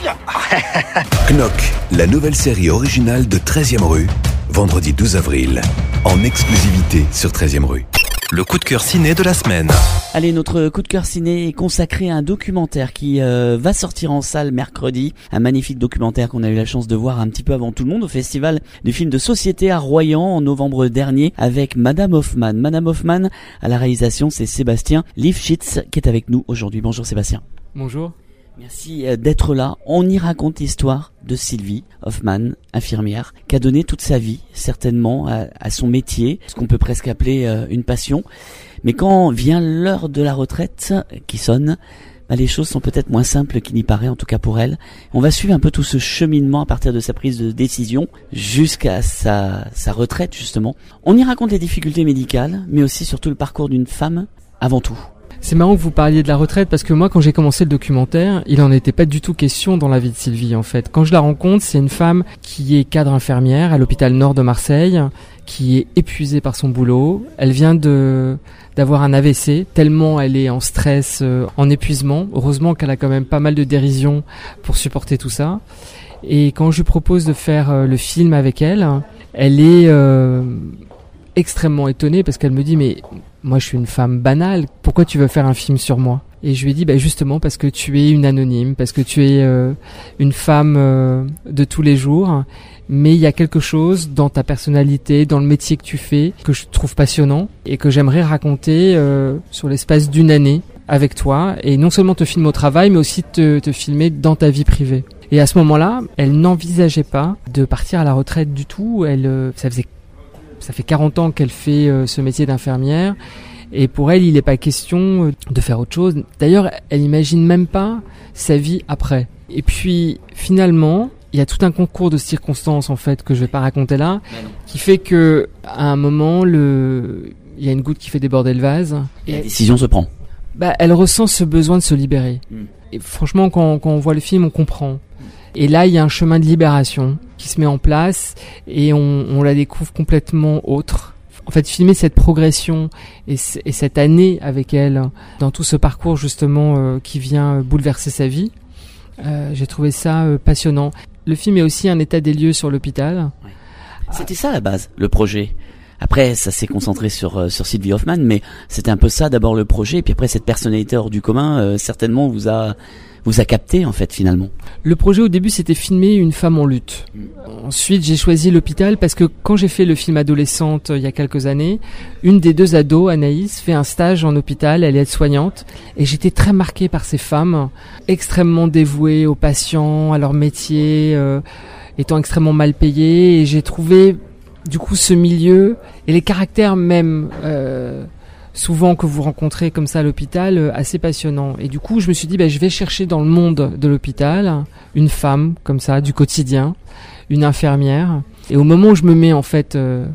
Speaker 23: Knock, la nouvelle série originale de treizième rue, vendredi douze avril, en exclusivité sur treizième rue.
Speaker 3: Le coup de cœur ciné de la semaine.
Speaker 4: Allez, notre coup de cœur ciné est consacré à un documentaire qui euh, va sortir en salle mercredi. Un magnifique documentaire qu'on a eu la chance de voir un petit peu avant tout le monde au festival du film de société à Royan en novembre dernier avec Madame Hoffman. Madame Hoffman, à la réalisation, c'est Sébastien Lifshitz qui est avec nous aujourd'hui. Bonjour Sébastien.
Speaker 24: Bonjour.
Speaker 4: Merci d'être là. On y raconte l'histoire de Sylvie Hoffman, infirmière, qui a donné toute sa vie, certainement, à, à son métier, ce qu'on peut presque appeler euh, une passion. Mais quand vient l'heure de la retraite qui sonne, bah, les choses sont peut-être moins simples qu'il n'y paraît, en tout cas pour elle. On va suivre un peu tout ce cheminement à partir de sa prise de décision jusqu'à sa, sa retraite, justement. On y raconte les difficultés médicales, mais aussi surtout le parcours d'une femme avant tout.
Speaker 24: C'est marrant que vous parliez de la retraite parce que moi quand j'ai commencé le documentaire, il en était pas du tout question dans la vie de Sylvie en fait. Quand je la rencontre, c'est une femme qui est cadre infirmière à l'hôpital Nord de Marseille, qui est épuisée par son boulot. Elle vient de d'avoir un A V C, tellement elle est en stress, euh, en épuisement. Heureusement qu'elle a quand même pas mal de dérision pour supporter tout ça. Et quand je lui propose de faire euh, le film avec elle, elle est euh, extrêmement étonnée parce qu'elle me dit mais moi je suis une femme banale, pourquoi tu veux faire un film sur moi ? Et je lui ai dit bah justement parce que tu es une anonyme, parce que tu es euh, une femme euh, de tous les jours, mais il y a quelque chose dans ta personnalité, dans le métier que tu fais, que je trouve passionnant et que j'aimerais raconter euh, sur l'espace d'une année avec toi, et non seulement te filmer au travail, mais aussi te, te filmer dans ta vie privée. Et à ce moment-là, elle n'envisageait pas de partir à la retraite du tout, elle, euh, ça faisait Ça fait quarante ans qu'elle fait euh, ce métier d'infirmière et pour elle, il n'est pas question euh, de faire autre chose. D'ailleurs, elle imagine même pas sa vie après. Et puis, finalement, il y a tout un concours de circonstances en fait que je vais pas raconter là, qui fait que à un moment, le, il y a une goutte qui fait déborder le vase.
Speaker 4: Et la décision se prend.
Speaker 24: Bah, elle ressent ce besoin de se libérer. Mm. Et franchement, quand, quand on voit le film, on comprend. Et là, il y a un chemin de libération qui se met en place et on, on la découvre complètement autre. En fait, filmer cette progression et, c- et cette année avec elle dans tout ce parcours justement euh, qui vient bouleverser sa vie, euh, j'ai trouvé ça euh, passionnant. Le film est aussi un état des lieux sur l'hôpital.
Speaker 4: Ouais. C'était ça à la base, le projet. Après, ça s'est concentré sur euh, sur Sylvie Hoffman, mais c'était un peu ça d'abord le projet, et puis après cette personnalité hors du commun, euh, certainement vous a vous a capté en fait finalement.
Speaker 24: Le projet au début c'était filmer une femme en lutte. Mmh. Ensuite j'ai choisi l'hôpital parce que quand j'ai fait le film adolescente euh, il y a quelques années, une des deux ados, Anaïs, fait un stage en hôpital, elle est aide-soignante, et j'étais très marqué par ces femmes extrêmement dévouées aux patients, à leur métier, euh, étant extrêmement mal payées, et j'ai trouvé du coup ce milieu et les caractères même euh, souvent que vous rencontrez comme ça à l'hôpital euh, assez passionnants. Et du coup je me suis dit bah, je vais chercher dans le monde de l'hôpital une femme comme ça du quotidien, une infirmière, et au moment où je me mets en fait euh,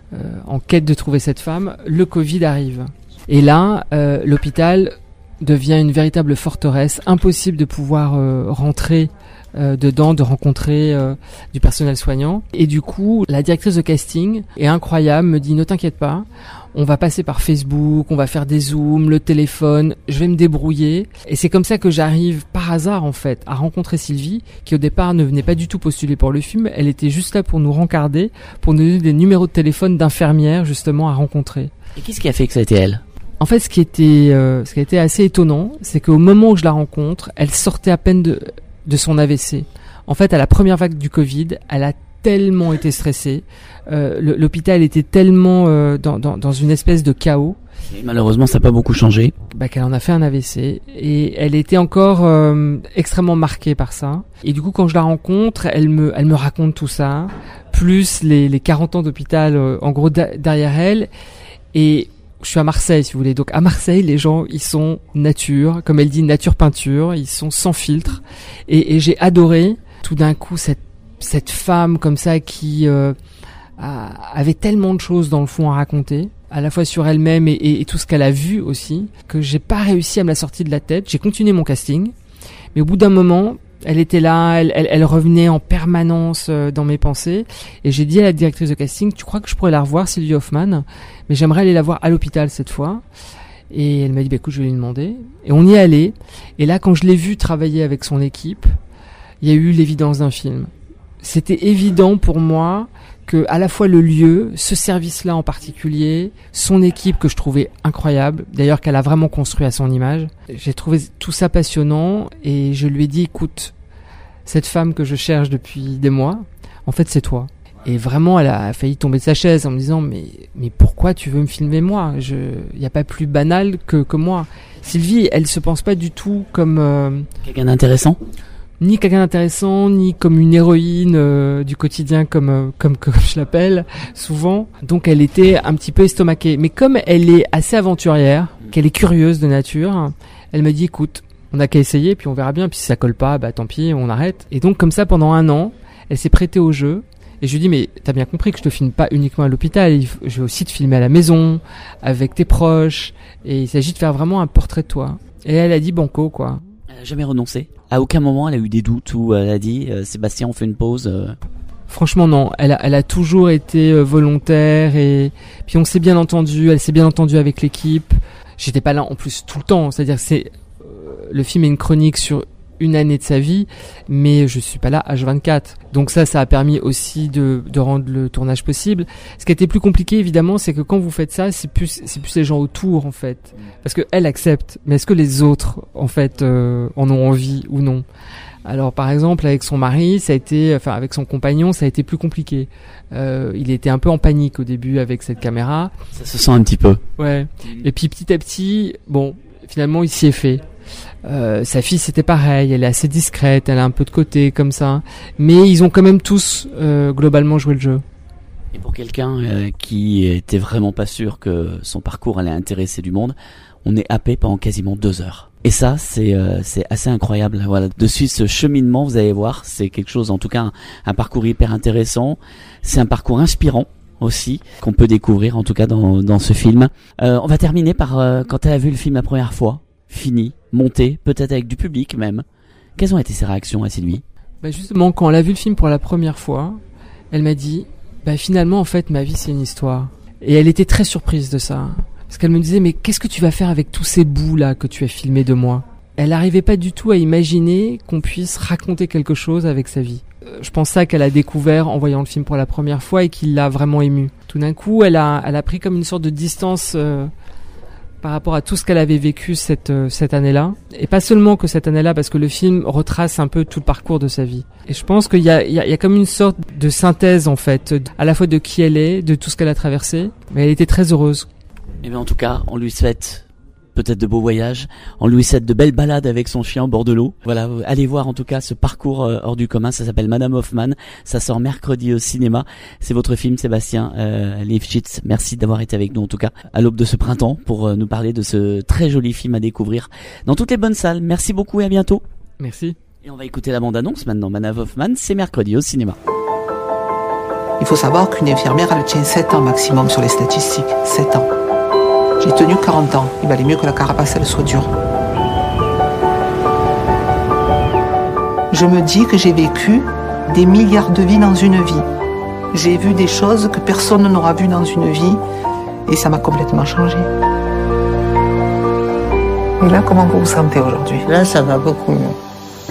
Speaker 24: euh, en quête de trouver cette femme, le Covid arrive. Et là, euh, l'hôpital devient une véritable forteresse, impossible de pouvoir euh, rentrer euh, dedans, de rencontrer euh, du personnel soignant. Et du coup, la directrice de casting est incroyable, me dit ne t'inquiète pas, on va passer par Facebook, on va faire des zooms, le téléphone, je vais me débrouiller. Et c'est comme ça que j'arrive par hasard en fait à rencontrer Sylvie, qui au départ ne venait pas du tout postuler pour le film, elle était juste là pour nous rencarder, pour nous donner des numéros de téléphone d'infirmières justement à rencontrer.
Speaker 4: Et qu'est-ce qui a fait que ça a été elle ?
Speaker 24: En fait, ce qui était, euh, ce qui a été assez étonnant, c'est qu'au moment où je la rencontre, elle sortait à peine de, de son A V C. En fait, à la première vague du Covid, elle a tellement été stressée. Euh, le, l'hôpital était tellement euh, dans, dans, dans une espèce de chaos.
Speaker 4: Et malheureusement, ça n'a pas beaucoup changé.
Speaker 24: Bah, qu'elle en a fait un A V C. Et elle était encore euh, extrêmement marquée par ça. Et du coup, quand je la rencontre, elle me, elle me raconte tout ça, plus les, les quarante ans d'hôpital, euh, en gros, da- derrière elle. Et je suis à Marseille, si vous voulez. Donc à Marseille, les gens, ils sont nature, comme elle dit, nature peinture. Ils sont sans filtre. Et, et j'ai adoré tout d'un coup cette cette femme comme ça qui euh, a, avait tellement de choses dans le fond à raconter, à la fois sur elle-même et, et, et tout ce qu'elle a vu aussi, que j'ai pas réussi à me la sortir de la tête. J'ai continué mon casting, mais au bout d'un moment, elle était là, elle, elle, elle revenait en permanence euh, dans mes pensées, et j'ai dit à la directrice de casting, tu crois que je pourrais la revoir, Sylvie Hoffman, mais j'aimerais aller la voir à l'hôpital cette fois. Et elle m'a dit, bah écoute, je vais lui demander. Et on y est allé, et là, quand je l'ai vue travailler avec son équipe, il y a eu l'évidence d'un film. C'était évident pour moi que à la fois le lieu, ce service-là en particulier, son équipe que je trouvais incroyable, d'ailleurs qu'elle a vraiment construit à son image, j'ai trouvé tout ça passionnant et je lui ai dit, écoute, cette femme que je cherche depuis des mois, en fait c'est toi. Et vraiment, elle a failli tomber de sa chaise en me disant, mais mais pourquoi tu veux me filmer moi ? Je, il y a pas plus banal que que moi. Sylvie, elle se pense pas du tout comme euh,
Speaker 4: quelqu'un d'intéressant.
Speaker 24: Ni quelqu'un d'intéressant, ni comme une héroïne euh, du quotidien comme, euh, comme comme je l'appelle souvent. Donc elle était un petit peu estomaquée. Mais comme elle est assez aventurière, qu'elle est curieuse de nature, elle m'a dit écoute, on a qu'à essayer, puis on verra bien. Puis si ça colle pas, bah tant pis, on arrête. Et donc comme ça pendant un an, elle s'est prêtée au jeu. Et je lui dis mais t'as bien compris que je te filme pas uniquement à l'hôpital, je vais aussi te filmer à la maison, avec tes proches. Et il s'agit de faire vraiment un portrait de toi. Et elle a dit banco quoi.
Speaker 4: Elle a jamais renoncé. À aucun moment elle a eu des doutes ou elle a dit euh, Sébastien on fait une pause euh...
Speaker 24: Franchement non, elle a, elle a toujours été euh, volontaire et puis on s'est bien entendu, elle s'est bien entendue avec l'équipe. J'étais pas là en plus tout le temps, c'est-à-dire que c'est euh, le film est une chronique sur une année de sa vie, mais je suis pas là H vingt-quatre. Donc ça, ça a permis aussi de, de rendre le tournage possible. Ce qui a été plus compliqué, évidemment, c'est que quand vous faites ça, c'est plus, c'est plus les gens autour, en fait. Parce que elle accepte, mais est-ce que les autres, en fait, euh, en ont envie ou non ? Alors, par exemple, avec son mari, ça a été, enfin, avec son compagnon, ça a été plus compliqué. Euh, il était un peu en panique au début avec cette caméra.
Speaker 4: Ça se sent un petit peu.
Speaker 24: Ouais. Et puis, petit à petit, bon, finalement, il s'y est fait. Euh, sa fille c'était pareil, elle est assez discrète, elle a un peu de côté comme ça, mais ils ont quand même tous euh, globalement joué le jeu.
Speaker 4: Et pour quelqu'un euh, qui était vraiment pas sûr que son parcours allait intéresser du monde, on est happé pendant quasiment deux heures. Et ça c'est euh, c'est assez incroyable. Voilà, de suivre ce cheminement, vous allez voir, c'est quelque chose, en tout cas un, un parcours hyper intéressant. C'est un parcours inspirant aussi qu'on peut découvrir en tout cas dans dans ce film. Euh, on va terminer par euh, quand elle a vu le film la première fois. Fini, monté, peut-être avec du public même. Quelles ont été ses réactions à Sylvie ?
Speaker 24: Bah justement, quand elle a vu le film pour la première fois, elle m'a dit bah finalement en fait ma vie c'est une histoire. Et elle était très surprise de ça. Parce qu'elle me disait mais qu'est-ce que tu vas faire avec tous ces bouts là que tu as filmés de moi ? Elle n'arrivait pas du tout à imaginer qu'on puisse raconter quelque chose avec sa vie. Euh, je pense ça qu'elle a découvert en voyant le film pour la première fois et qui l'a vraiment émue. Tout d'un coup, elle a, elle a pris comme une sorte de distance euh, par rapport à tout ce qu'elle avait vécu cette euh, cette année-là, et pas seulement que cette année-là, parce que le film retrace un peu tout le parcours de sa vie. Et je pense qu'il y a il y a, il y a comme une sorte de synthèse en fait, à la fois de qui elle est, de tout ce qu'elle a traversé, mais elle était très heureuse.
Speaker 4: Et bien en tout cas, on lui souhaite peut-être de beaux voyages, on lui souhaite de belles balades avec son chien au bord de l'eau. Voilà, allez voir en tout cas ce parcours euh, hors du commun, ça s'appelle Madame Hoffman, ça sort mercredi au cinéma. C'est votre film Sébastien euh, Lifshitz. Merci d'avoir été avec nous en tout cas à l'aube de ce printemps pour euh, nous parler de ce très joli film à découvrir dans toutes les bonnes salles. Merci beaucoup et à bientôt.
Speaker 24: Merci.
Speaker 4: Et on va écouter la bande-annonce maintenant. Madame Hoffman, c'est mercredi au cinéma.
Speaker 10: Il faut savoir qu'une infirmière, elle tient sept ans maximum sur les statistiques. sept ans. J'ai tenu quarante ans. Il valait mieux que la carapace, elle soit dure. Je me dis que j'ai vécu des milliards de vies dans une vie. J'ai vu des choses que personne n'aura vues dans une vie et ça m'a complètement changé. Et là, comment vous vous sentez aujourd'hui?
Speaker 11: Là, ça va beaucoup mieux.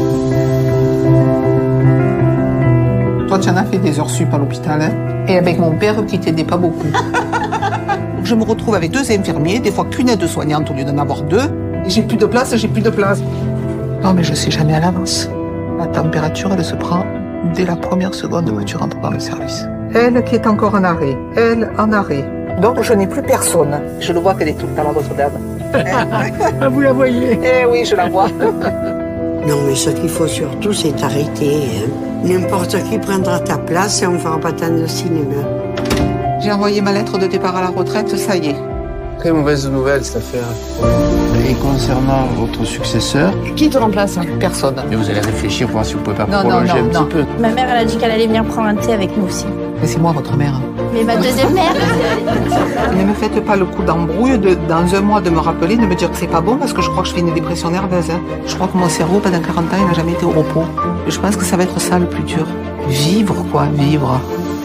Speaker 10: Toi, tu en as fait des heures sup à l'hôpital, hein? Et avec mon père qui t'aidait pas beaucoup. Je me retrouve avec deux infirmiers, des fois qu'une aide-soignante au lieu d'en avoir deux. Et j'ai plus de place, j'ai plus de place. Non, mais je sais jamais à l'avance. La température, elle se prend dès la première seconde où tu rentres dans le service. Elle qui est encore en arrêt, elle en arrêt. Donc je n'ai plus personne. Je le vois qu'elle est tout le temps là, votre dame.
Speaker 11: Ah, vous la voyez?
Speaker 10: Eh oui, je la vois.
Speaker 11: Non, mais ce qu'il faut surtout, c'est arrêter. Hein. N'importe qui prendra ta place et on fera pas tant de cinéma.
Speaker 10: J'ai envoyé ma lettre de départ à la retraite, ça y est.
Speaker 12: Très mauvaise nouvelle, cette affaire. Et concernant votre successeur?
Speaker 10: Qui te remplace? Personne.
Speaker 12: Mais vous allez réfléchir pour voir si vous pouvez pas
Speaker 10: non,
Speaker 12: prolonger
Speaker 10: non, non,
Speaker 12: un
Speaker 10: non.
Speaker 12: petit peu.
Speaker 14: Ma mère, elle a dit qu'elle allait venir prendre un thé avec nous aussi.
Speaker 10: Mais c'est moi, votre mère.
Speaker 14: Mais ma deuxième mère.
Speaker 10: Ne me faites pas le coup d'embrouille de, dans un mois, de me rappeler, de me dire que c'est pas bon parce que je crois que je fais une dépression nerveuse. Hein. Je crois que mon cerveau, pendant quarante ans, il n'a jamais été au repos. Je pense que ça va être ça le plus dur. Vivre, quoi, vivre.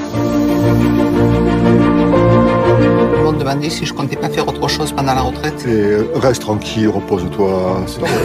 Speaker 10: Ils m'ont demandé si je comptais pas faire autre chose pendant la retraite.
Speaker 25: Et reste tranquille, repose-toi.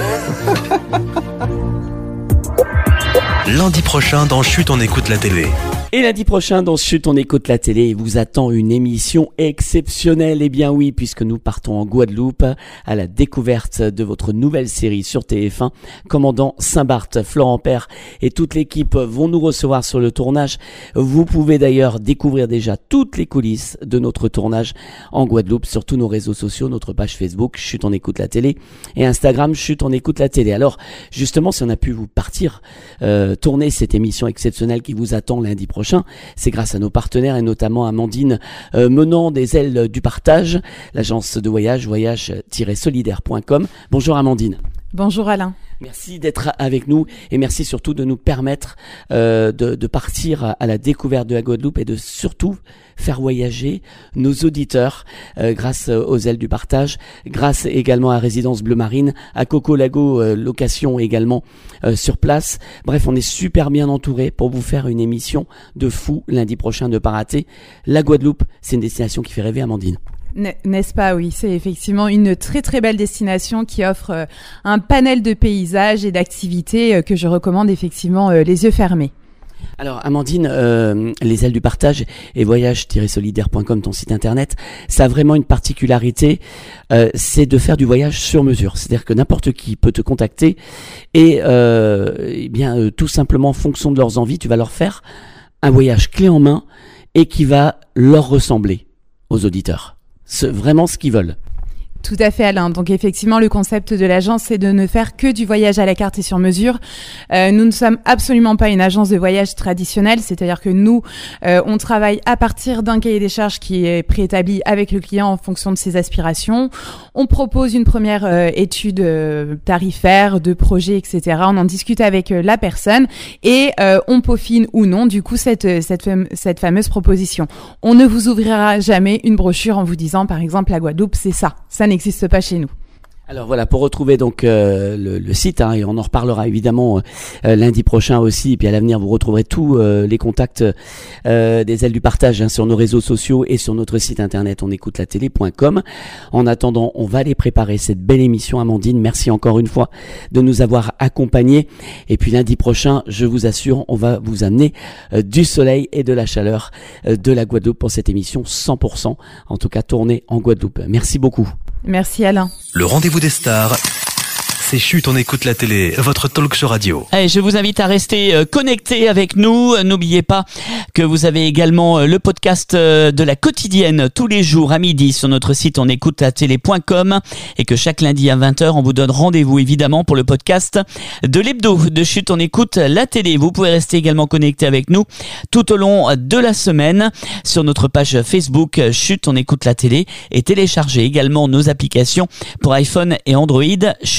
Speaker 3: Lundi prochain dans Chut, on écoute la télé.
Speaker 4: Et lundi prochain, dans Chut, on écoute la télé, il vous attend une émission exceptionnelle. Eh bien oui, puisque nous partons en Guadeloupe à la découverte de votre nouvelle série sur T F un. Commandant Saint-Barth, Florent Père et toute l'équipe vont nous recevoir sur le tournage. Vous pouvez d'ailleurs découvrir déjà toutes les coulisses de notre tournage en Guadeloupe sur tous nos réseaux sociaux, notre page Facebook, Chut, on écoute la télé, et Instagram, Chut, on écoute la télé. Alors, justement, si on a pu vous partir, euh, tourner cette émission exceptionnelle qui vous attend lundi prochain, c'est grâce à nos partenaires et notamment Amandine euh, menant des ailes du partage, l'agence de voyage voyage tiret solidaire point com. Bonjour Amandine.
Speaker 26: Bonjour Alain.
Speaker 4: Merci d'être avec nous et merci surtout de nous permettre euh, de, de partir à la découverte de la Guadeloupe et de surtout faire voyager nos auditeurs euh, grâce aux ailes du partage, grâce également à Résidence Bleu Marine, à Coco Lago euh, Location également euh, sur place. Bref, on est super bien entouré pour vous faire une émission de fou lundi prochain, de pas rater. La Guadeloupe, c'est une destination qui fait rêver, Amandine.
Speaker 26: N'est-ce pas? Oui, c'est effectivement une très très belle destination qui offre euh, un panel de paysages et d'activités euh, que je recommande effectivement euh, les yeux fermés.
Speaker 4: Alors Amandine, euh, les ailes du partage et voyage tiret solidaire point com, ton site internet, ça a vraiment une particularité, euh, c'est de faire du voyage sur mesure. C'est-à-dire que n'importe qui peut te contacter et euh, eh bien euh, tout simplement en fonction de leurs envies, tu vas leur faire un voyage clé en main et qui va leur ressembler aux auditeurs. C'est vraiment ce qu'ils veulent.
Speaker 26: Tout à fait, Alain. Donc effectivement, le concept de l'agence, c'est de ne faire que du voyage à la carte et sur mesure. Euh, nous ne sommes absolument pas une agence de voyage traditionnelle, c'est-à-dire que nous, euh, on travaille à partir d'un cahier des charges qui est préétabli avec le client en fonction de ses aspirations. On propose une première euh, étude euh, tarifaire, de projet, et cetera. On en discute avec euh, la personne et euh, on peaufine ou non, du coup, cette, cette, fam- cette fameuse proposition. On ne vous ouvrira jamais une brochure en vous disant, par exemple, la Guadeloupe, c'est ça. Ça n'existe pas chez nous.
Speaker 4: Alors voilà, pour retrouver donc euh, le, le site, hein, et on en reparlera évidemment euh, lundi prochain aussi, et puis à l'avenir vous retrouverez tous euh, les contacts euh, des ailes du partage hein, sur nos réseaux sociaux et sur notre site internet on écoute la télé point com. En attendant, on va aller préparer cette belle émission. Amandine, merci encore une fois de nous avoir accompagnés, et puis lundi prochain, je vous assure, on va vous amener euh, du soleil et de la chaleur euh, de la Guadeloupe pour cette émission cent pour cent, en tout cas tournée en Guadeloupe. Merci beaucoup.
Speaker 26: Merci Alain.
Speaker 3: Le rendez-vous des stars, c'est Chut, on écoute la télé, votre talk show radio.
Speaker 4: Allez, je vous invite à rester euh, connectés avec nous. N'oubliez pas que vous avez également euh, le podcast euh, de la quotidienne tous les jours à midi sur notre site on écoute la télé point com, et que chaque lundi à vingt heures, on vous donne rendez-vous évidemment pour le podcast de l'hebdo de Chut, on écoute la télé. Vous pouvez rester également connectés avec nous tout au long de la semaine sur notre page Facebook Chut, on écoute la télé, et télécharger également nos applications pour iPhone et Android. Chut, on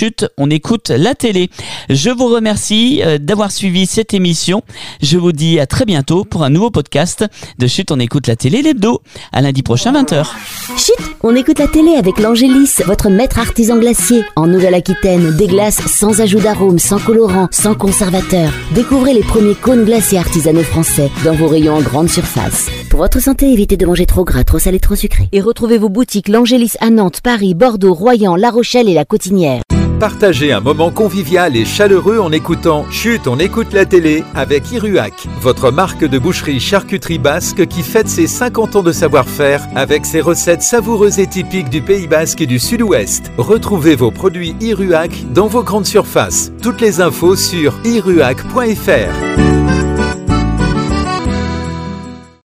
Speaker 4: on écoute la télé. Je vous remercie euh, d'avoir suivi cette émission. Je vous dis à très bientôt pour un nouveau podcast de Chut, on écoute la télé, l'hebdo. À lundi prochain, vingt heures.
Speaker 7: Chut, on écoute la télé avec l'Angélis, votre maître artisan glacier. En Nouvelle-Aquitaine, des glaces sans ajout d'arôme, sans colorant, sans conservateur. Découvrez les premiers cônes glaciers artisanaux français dans vos rayons en grande surface. Pour votre santé, évitez de manger trop gras, trop salé, trop sucré. Et retrouvez vos boutiques l'Angélis à Nantes, Paris, Bordeaux, Royan, La Rochelle et La Cotinière.
Speaker 8: Partagez un moment convivial et chaleureux en écoutant Chut, on écoute la télé avec Iruhac, votre marque de boucherie charcuterie basque qui fête ses cinquante ans de savoir-faire avec ses recettes savoureuses et typiques du Pays Basque et du Sud-Ouest. Retrouvez vos produits Iruhac dans vos grandes surfaces. Toutes les infos sur iruhac point f r.